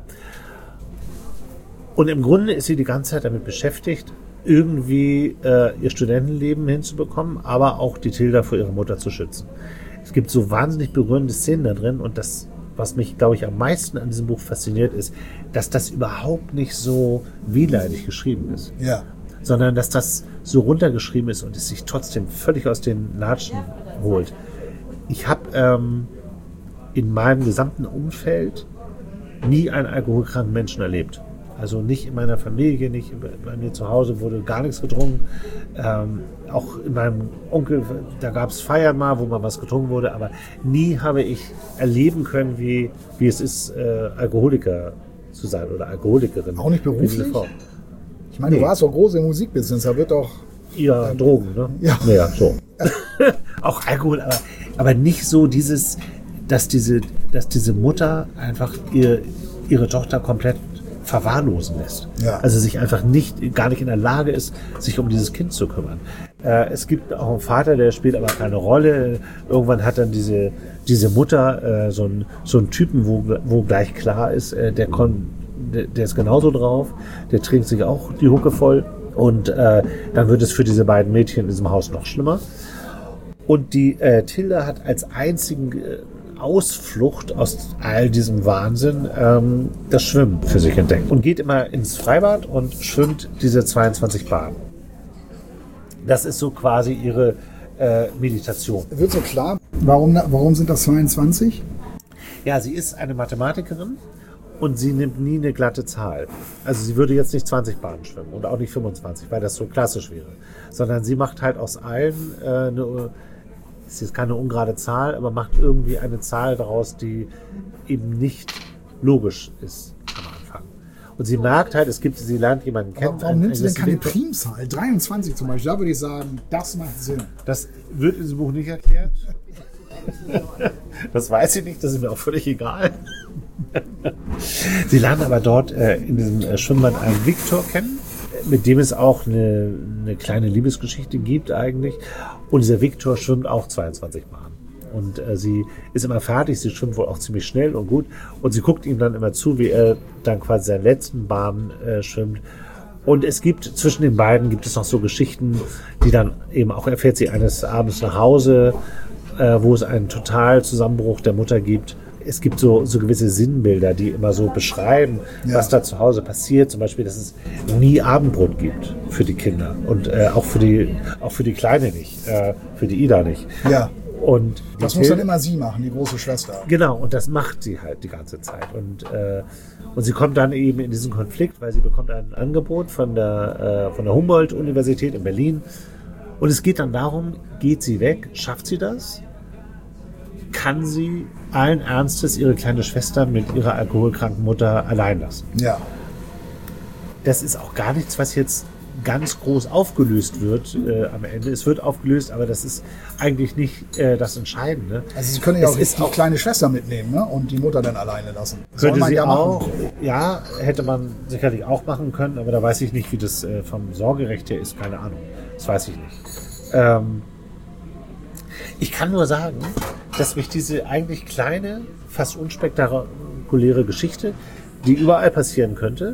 Und im Grunde ist sie die ganze Zeit damit beschäftigt, irgendwie äh, ihr Studentenleben hinzubekommen, aber auch die Tilda vor ihrer Mutter zu schützen. Es gibt so wahnsinnig berührende Szenen da drin und das, was mich, glaube ich, am meisten an diesem Buch fasziniert, ist, dass das überhaupt nicht so wehleidig geschrieben ist, Ja. sondern dass das so runtergeschrieben ist und es sich trotzdem völlig aus den Latschen holt. Ich habe ähm, in meinem gesamten Umfeld nie einen alkoholkranken Menschen erlebt. Also nicht in meiner Familie, nicht bei mir zu Hause wurde gar nichts getrunken. Ähm, auch in meinem Onkel, da gab es Feiern mal, wo mal was getrunken wurde, aber nie habe ich erleben können, wie, wie es ist, äh, Alkoholiker zu sein oder Alkoholikerin. Auch nicht beruflich? In dieser Form. Ich meine, Nee. du warst doch groß im Musikbusiness, da wird doch. Ja, Drogen, ne? Ja. Ja, so. Auch Alkohol, aber, aber nicht so dieses, dass diese, dass diese Mutter einfach ihr, ihre Tochter komplett verwahrlosen lässt. Ja. Also sich einfach nicht, gar nicht in der Lage ist, sich um dieses Kind zu kümmern. Äh, es gibt auch einen Vater, der spielt aber keine Rolle. Irgendwann hat dann diese, diese Mutter äh, so, einen, so einen Typen, wo, wo gleich klar ist, äh, der, kon, der, der ist genauso drauf, der trinkt sich auch die Hucke voll und äh, dann wird es für diese beiden Mädchen in diesem Haus noch schlimmer. Und die äh, Tilda hat als einzigen äh, Ausflucht aus all diesem Wahnsinn ähm, das Schwimmen für sich entdeckt. Und geht immer ins Freibad und schwimmt diese zweiundzwanzig Bahnen. Das ist so quasi ihre äh, Meditation. Wird so klar, warum, warum sind das zweiundzwanzig? Ja, sie ist eine Mathematikerin Und sie nimmt nie eine glatte Zahl. Also sie würde jetzt nicht zwanzig Bahnen schwimmen und auch nicht fünfundzwanzig, weil das so klassisch wäre. Sondern sie macht halt aus allen äh, eine, ist jetzt keine ungerade Zahl, aber macht irgendwie eine Zahl daraus, die eben nicht logisch ist am Anfang. Und sie merkt halt, es gibt, sie lernt jemanden kennen. Aber warum nimmt sie denn keine Victor. Primzahl? dreiundzwanzig zum Beispiel, da würde ich sagen, das macht Sinn. Das wird in diesem Buch nicht erklärt. Das weiß ich nicht, das ist mir auch völlig egal. Sie lernen aber dort äh, in diesem äh, Schwimmbad einen Victor kennen, mit dem es auch eine, eine kleine Liebesgeschichte gibt eigentlich. Und dieser Victor schwimmt auch zweiundzwanzig Bahnen. Und äh, sie ist immer fertig, sie schwimmt wohl auch ziemlich schnell und gut. Und sie guckt ihm dann immer zu, wie er dann quasi seinen letzten Bahn äh, schwimmt. Und es gibt, zwischen den beiden gibt es noch so Geschichten, die dann eben auch erfährt sie eines Abends nach Hause, äh, wo es einen total Zusammenbruch der Mutter gibt. Es gibt so, so gewisse Sinnbilder, die immer so beschreiben, ja. was da zu Hause passiert. Zum Beispiel, dass es nie Abendbrot gibt für die Kinder und äh, auch für die, auch für die Kleine nicht, äh, für die Ida nicht. Ja. Und das muss dann immer sie machen, die große Schwester. Genau, und das macht sie halt die ganze Zeit. Und, äh, und sie kommt dann eben in diesen Konflikt, weil sie bekommt ein Angebot von der, äh, von der Humboldt-Universität in Berlin. Und es geht dann darum, geht sie weg, schafft sie das? Kann sie allen Ernstes ihre kleine Schwester mit ihrer alkoholkranken Mutter allein lassen? Ja. Das ist auch gar nichts, was jetzt ganz groß aufgelöst wird äh, am Ende. Es wird aufgelöst, aber das ist eigentlich nicht äh, das Entscheidende. Also sie können ja auch ist die auch kleine Schwester mitnehmen, ne? Und die Mutter dann alleine lassen. Soll Könnte man sie ja auch, machen. Ja, hätte man sicherlich auch machen können, aber da weiß ich nicht, wie das äh, vom Sorgerecht her ist. Keine Ahnung. Das weiß ich nicht. Ähm, ich kann nur sagen, dass mich diese eigentlich kleine, fast unspektakuläre Geschichte, die überall passieren könnte,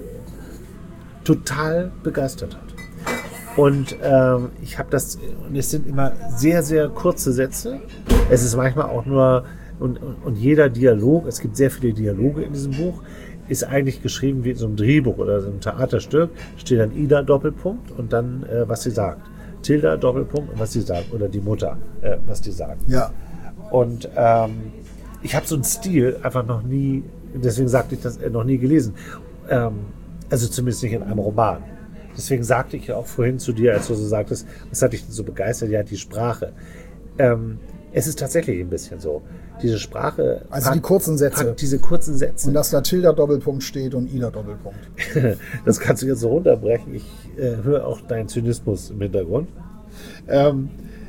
total begeistert hat. Und ähm, ich habe das, und es sind immer sehr, sehr kurze Sätze. Es ist manchmal auch nur, und, und, und jeder Dialog, es gibt sehr viele Dialoge in diesem Buch, ist eigentlich geschrieben wie in so einem Drehbuch oder so einem Theaterstück. Steht dann Ida Doppelpunkt und dann, äh, was sie sagt. Tilda Doppelpunkt und was sie sagt. Oder die Mutter, äh, was die sagt. Ja. Und ähm, ich habe so einen Stil einfach noch nie, deswegen sagte ich das, äh, noch nie gelesen. Ähm, also zumindest nicht in einem Roman. Deswegen sagte ich ja auch vorhin zu dir, als du so sagtest, was hat dich denn so begeistert? Ja, die Sprache. Ähm, es ist tatsächlich ein bisschen so. Diese Sprache. Also packt, die kurzen Sätze. Diese kurzen Sätze. Und dass da Tilda Doppelpunkt steht und Ida Doppelpunkt. Das kannst du jetzt so runterbrechen. Ich äh, höre auch deinen Zynismus im Hintergrund. Ähm,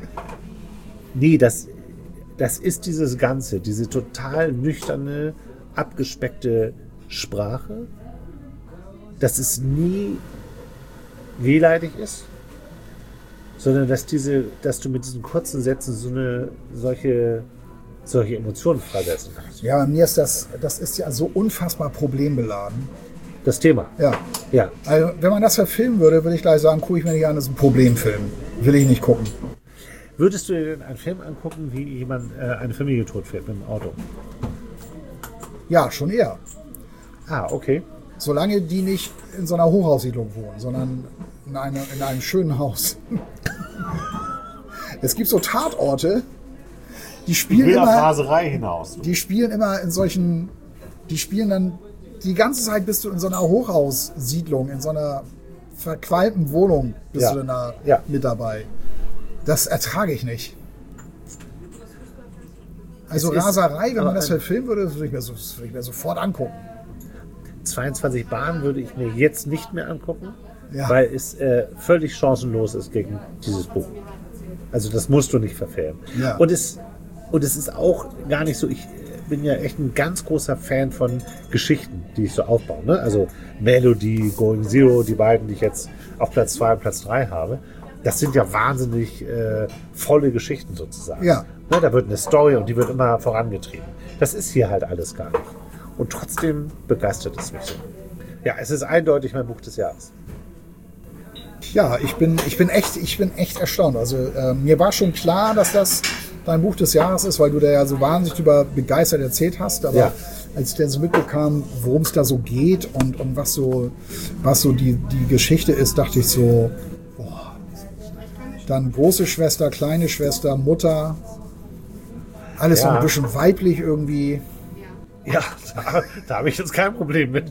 nee, das, das ist dieses Ganze, diese total nüchterne, abgespeckte Sprache, dass es nie wehleidig ist, sondern dass diese, dass du mit diesen kurzen Sätzen so eine solche, solche Emotionen freisetzen kannst. Ja, bei mir ist das, das ist ja so unfassbar problembeladen. Das Thema. Ja. Ja. Also wenn man das verfilmen würde, würde ich gleich sagen, gucke ich mir nicht an, das ist ein Problemfilm. Will ich nicht gucken. Würdest du dir denn einen Film angucken, wie jemand äh, eine Familie totfährt mit dem Auto? Ja, schon eher. Ah, okay. Solange die nicht in so einer Hochhaussiedlung wohnen, sondern in, eine, in einem schönen Haus. Es gibt so Tatorte, die spielen immer, Raserei hinaus. die spielen immer in solchen, die spielen dann, die ganze Zeit bist du in so einer Hochhaussiedlung, in so einer verqualmten Wohnung bist Ja. du dann da Ja. mit dabei. Das ertrage ich nicht. Also Es ist- Raserei, wenn aber man das ein- verfilmen würde, das würde ich mir, so, das würde ich mir sofort angucken. zweiundzwanzig Bahnen würde ich mir jetzt nicht mehr angucken, Ja. weil es äh, völlig chancenlos ist gegen dieses Buch. Also das musst du nicht verfilmen. Ja. Und, es, und es ist auch gar nicht so, ich bin ja echt ein ganz großer Fan von Geschichten, die ich so aufbaue. Ne? Also Melody, Going Zero, die beiden, die ich jetzt auf Platz zwei und Platz drei habe. Das sind ja wahnsinnig äh, volle Geschichten sozusagen. Ja. Ne, da wird eine Story und die wird immer vorangetrieben. Das ist hier halt alles gar nicht. Und trotzdem begeistert es mich so. Ja, es ist eindeutig mein Buch des Jahres. Ja, ich bin, ich bin echt, ich bin echt erstaunt. Also äh, mir war schon klar, dass das dein Buch des Jahres ist, weil du da ja so wahnsinnig drüber begeistert erzählt hast. Aber Ja. als ich dann so mitbekam, worum es da so geht und, und was so, was so die, die Geschichte ist, dachte ich so, boah. Dann große Schwester, kleine Schwester, Mutter, alles so Ja. ein bisschen weiblich irgendwie. Ja, da, da habe ich jetzt kein Problem mit.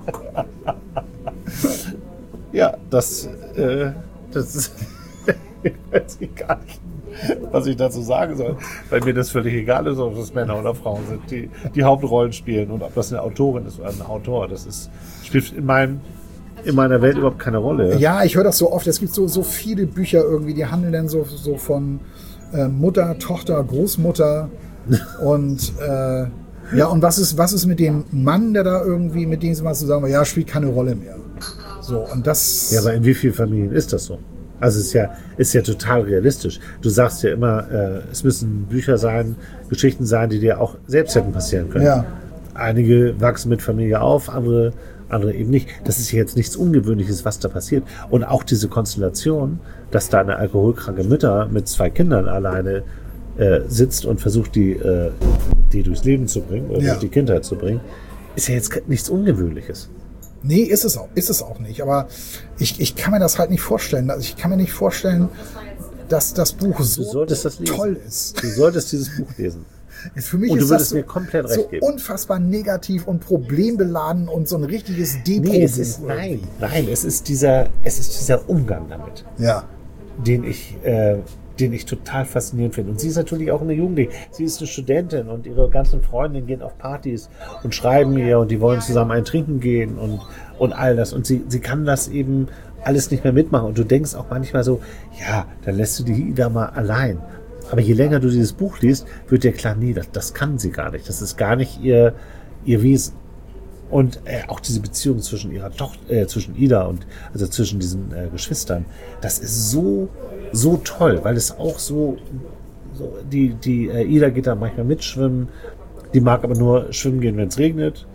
Ja, das, äh, das ist, ich weiß gar nicht, was ich dazu sagen soll, weil mir das völlig egal ist, ob das Männer oder Frauen sind, die die Hauptrollen spielen und ob das eine Autorin ist oder ein Autor. Das ist, spielt in, meinem, in meiner Welt überhaupt keine Rolle. Ja, ich höre das so oft. Es gibt so, so viele Bücher irgendwie, die handeln dann so, so von äh, Mutter, Tochter, Großmutter und äh, ja, und was ist, was ist mit dem Mann, der da irgendwie, mit dem sie mal zusammen, ja, spielt keine Rolle mehr. So, und das. Ja, aber in wie vielen Familien ist das so? Also es ist ja, ist ja total realistisch. Du sagst ja immer, äh, es müssen Bücher sein, Geschichten sein, die dir auch selbst hätten passieren können. Ja. Einige wachsen mit Familie auf, andere, andere eben nicht. Das ist ja jetzt nichts Ungewöhnliches, was da passiert. Und auch diese Konstellation, dass da eine alkoholkranke Mutter mit zwei Kindern alleine äh, sitzt und versucht, die, äh, die durchs Leben zu bringen oder Ja. durch die Kindheit zu bringen, ist ja jetzt nichts Ungewöhnliches. Nee, ist es auch, ist es auch nicht. Aber ich, ich kann mir das halt nicht vorstellen. Also ich kann mir nicht vorstellen, dass das Buch so Du solltest das lesen. toll ist. Du solltest dieses Buch lesen. Für mich Und du ist würdest das mir komplett recht so geben. unfassbar negativ und problembeladen und so ein richtiges Nee, Depot. es ist, nein, nein, es ist dieser, es ist dieser Umgang damit, Ja, den ich, äh, den ich total faszinierend finde. Und sie ist natürlich auch eine Jugendliche. Sie ist eine Studentin und ihre ganzen Freundinnen gehen auf Partys und schreiben ihr und die wollen zusammen ein Trinken gehen und, und all das. Und sie, sie kann das eben alles nicht mehr mitmachen. Und du denkst auch manchmal so, ja, dann lässt du die Ida mal allein. Aber je länger du dieses Buch liest, wird dir klar, nee, das, das kann sie gar nicht. Das ist gar nicht ihr, ihr Wesen. Und äh, auch diese Beziehung zwischen ihrer Tochter, äh, zwischen Ida und, also zwischen diesen äh, Geschwistern, das ist so, so toll, weil es auch so, so die, die äh, Ida geht da manchmal mitschwimmen, die mag aber nur schwimmen gehen, wenn es regnet.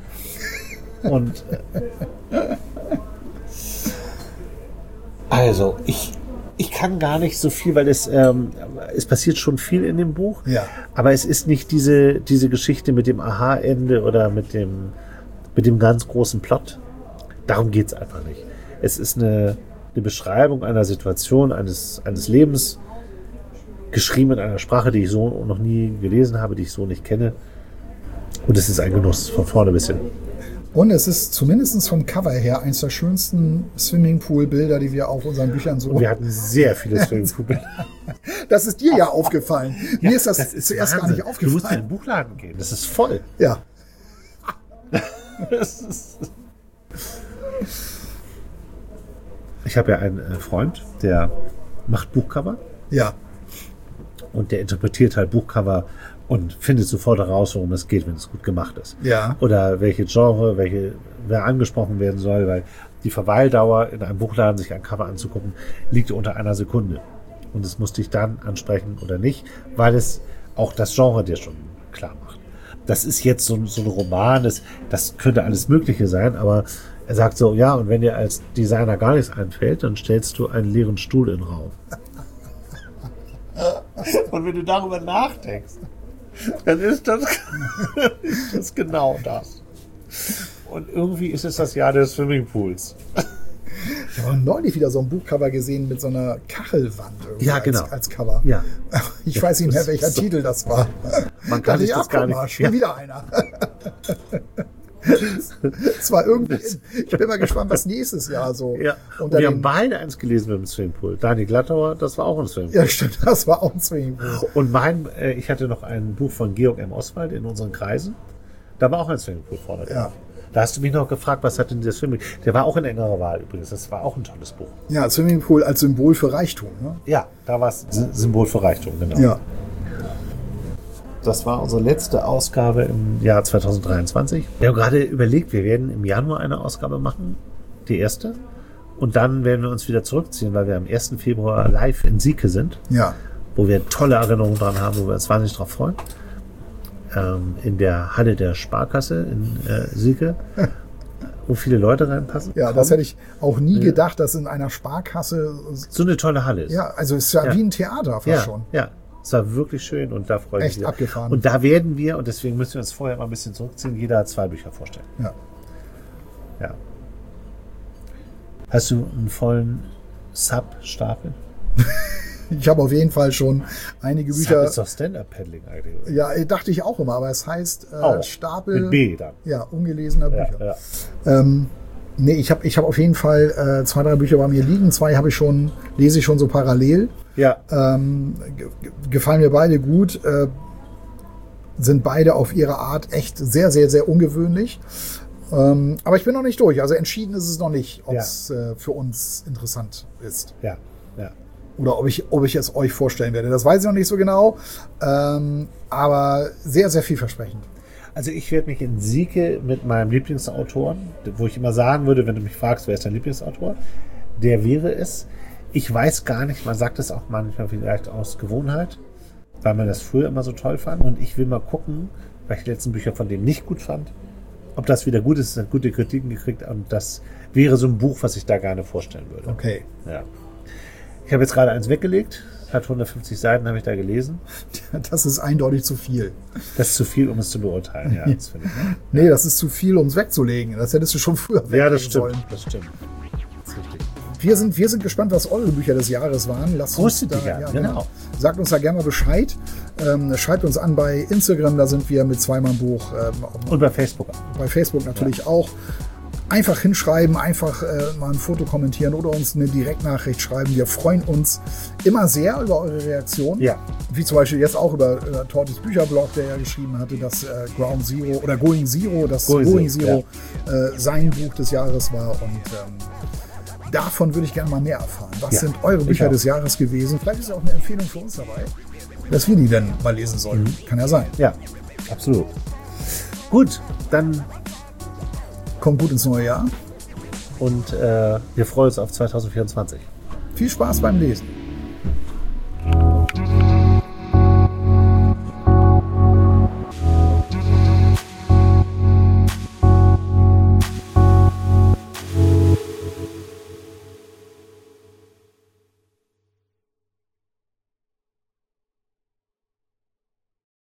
Und äh, also, ich, ich kann gar nicht so viel, weil es, ähm, es passiert schon viel in dem Buch, Ja. aber es ist nicht diese, diese Geschichte mit dem Aha-Ende oder mit dem, mit dem ganz großen Plot. Darum geht es einfach nicht. Es ist eine, eine Beschreibung einer Situation, eines, eines Lebens, geschrieben in einer Sprache, die ich so noch nie gelesen habe, die ich so nicht kenne. Und es ist ein Genuss, von vorne bis hin. und es ist zumindest vom Cover her eines der schönsten Swimmingpool-Bilder, die wir auf unseren Büchern so. Und wir hatten sehr viele Swimmingpool-Bilder. Das ist dir ja aufgefallen. Mir ist das, ist zuerst gar Wahnsinn. nicht Du musst in aufgefallen. den Buchladen gehen. Das ist voll. Ja. Das ist ich habe ja einen äh, Freund, der macht Buchcover Ja. und der interpretiert halt Buchcover und findet sofort heraus, worum es geht, wenn es gut gemacht ist. Ja. Oder welche Genre, welche, wer angesprochen werden soll, weil die Verweildauer in einem Buchladen, sich ein Cover anzugucken, liegt unter einer Sekunde. Und es muss dich dann ansprechen oder nicht, weil es auch das Genre dir schon klar macht. Das ist jetzt so, so ein Roman, das, das könnte alles Mögliche sein, aber er sagt so, ja, und wenn dir als Designer gar nichts einfällt, dann stellst du einen leeren Stuhl in den Raum. Und wenn du darüber nachdenkst, dann ist das, ist das genau das. Und irgendwie ist es das Jahr des Swimmingpools. Ich habe neulich wieder so ein Buchcover gesehen mit so einer Kachelwand irgendwie Ja, genau. als, als Cover. Ja. Ich weiß nicht mehr, welcher so. Titel das war. Man kann Dachte sich ich, das ach, gar guck nicht- mal, schon Ja. wieder einer. Es war irgendwie. Ich bin mal gespannt, was nächstes Jahr so. Ja. Und unter wir haben den, beide eins gelesen mit dem Swimmingpool. Dani Glattauer, das war auch ein Swimmingpool. ja, stimmt, das war auch ein Swimmingpool. Und mein, äh, ich hatte noch ein Buch von Georg M. Oswald in unseren Kreisen. Da war auch ein Swimmingpool vorne dran. Ja. Da hast du mich noch gefragt, was hat denn dieser Swimmingpool? Der war auch in engerer Wahl übrigens. Das war auch ein tolles Buch. Ja, Swimmingpool als Symbol für Reichtum. Ne? Ja, da war es Symbol für Reichtum, genau. Ja. Das war unsere letzte Ausgabe im Jahr zwanzig dreiundzwanzig. Wir haben gerade überlegt, wir werden im Januar eine Ausgabe machen, die erste. Und dann werden wir uns wieder zurückziehen, weil wir am ersten Februar live in Sieke sind, Ja. wo wir tolle Erinnerungen dran haben, wo wir uns wahnsinnig drauf freuen. Ähm, in der Halle der Sparkasse in äh, Sieke, wo viele Leute reinpassen. Ja, das hätte ich auch nie gedacht, dass in einer Sparkasse. So eine tolle Halle ist. Ja, also es ist ja, Ja. wie ein Theater fast ja, schon. ja. Es war wirklich schön und da freue ich Echt mich. abgefahren. Und da werden wir, und deswegen müssen wir uns vorher mal ein bisschen zurückziehen, jeder zwei Bücher vorstellen. Ja. Ja. Hast du einen vollen Sub-Stapel? Ich habe auf jeden Fall schon einige Bücher. Das ist doch Stand-Up-Paddling eigentlich. Ja, dachte ich auch immer, aber es heißt äh, Oh, Stapel. mit B dann. Ja, ungelesener Ja, Bücher. ja. Ähm, nee, ich habe ich hab auf jeden Fall äh, zwei, drei Bücher bei mir liegen. Zwei habe ich schon, lese ich schon so parallel. Ja. Ähm, ge- gefallen mir beide gut. Äh, sind beide auf ihre Art echt sehr, sehr, sehr ungewöhnlich. Ähm, aber ich bin noch nicht durch. Also entschieden ist es noch nicht, ob es äh, für uns interessant ist. Ja, ja. Oder ob ich, ob ich es euch vorstellen werde. Das weiß ich noch nicht so genau. Ähm, aber sehr, sehr vielversprechend. Also ich werde mich in Sieke mit meinem Lieblingsautoren, wo ich immer sagen würde, wenn du mich fragst, wer ist dein Lieblingsautor, der wäre es. Ich weiß gar nicht, man sagt es auch manchmal vielleicht aus Gewohnheit, weil man das früher immer so toll fand. Und ich will mal gucken, weil ich die letzten Bücher von dem nicht gut fand, ob das wieder gut ist. Es hat gute Kritiken gekriegt und das wäre so ein Buch, was ich da gerne vorstellen würde. Okay. Ja. Ich habe jetzt gerade eins weggelegt, hat hundertfünfzig Seiten, habe ich da gelesen. Das ist eindeutig zu viel. Das ist zu viel, um es zu beurteilen. Ja, das finde ich, ne? Nee, das ist zu viel, um es wegzulegen. Das hättest du schon früher weglegen Ja, das stimmt. sollen. Das stimmt. Das ist richtig. Wir sind, wir sind gespannt, was eure Bücher des Jahres waren. Lasst uns Wusstet da, ihr gern, ja, genau. Sagt uns da gerne mal Bescheid. Ähm, schreibt uns an bei Instagram, da sind wir mit zweimal Buch. Ähm, Und bei Facebook. bei Facebook natürlich auch. Einfach hinschreiben, einfach äh, mal ein Foto kommentieren oder uns eine Direktnachricht schreiben. Wir freuen uns immer sehr über eure Reaktion. Ja. Wie zum Beispiel jetzt auch über, über Tortis Bücherblog, der ja geschrieben hatte, dass äh, Ground Zero oder Going Zero, dass Going Going Zero, Zero äh, sein Buch des Jahres war. Und ähm, davon würde ich gerne mal mehr erfahren. Was Ja, sind eure ich Bücher auch. des Jahres gewesen? Vielleicht ist ja auch eine Empfehlung für uns dabei, dass wir die dann mal lesen sollen. Mhm. Kann ja sein. Ja, absolut. Gut, dann Kommt gut ins neue Jahr. und äh, wir freuen uns auf zwanzig vierundzwanzig. Viel Spaß beim Lesen.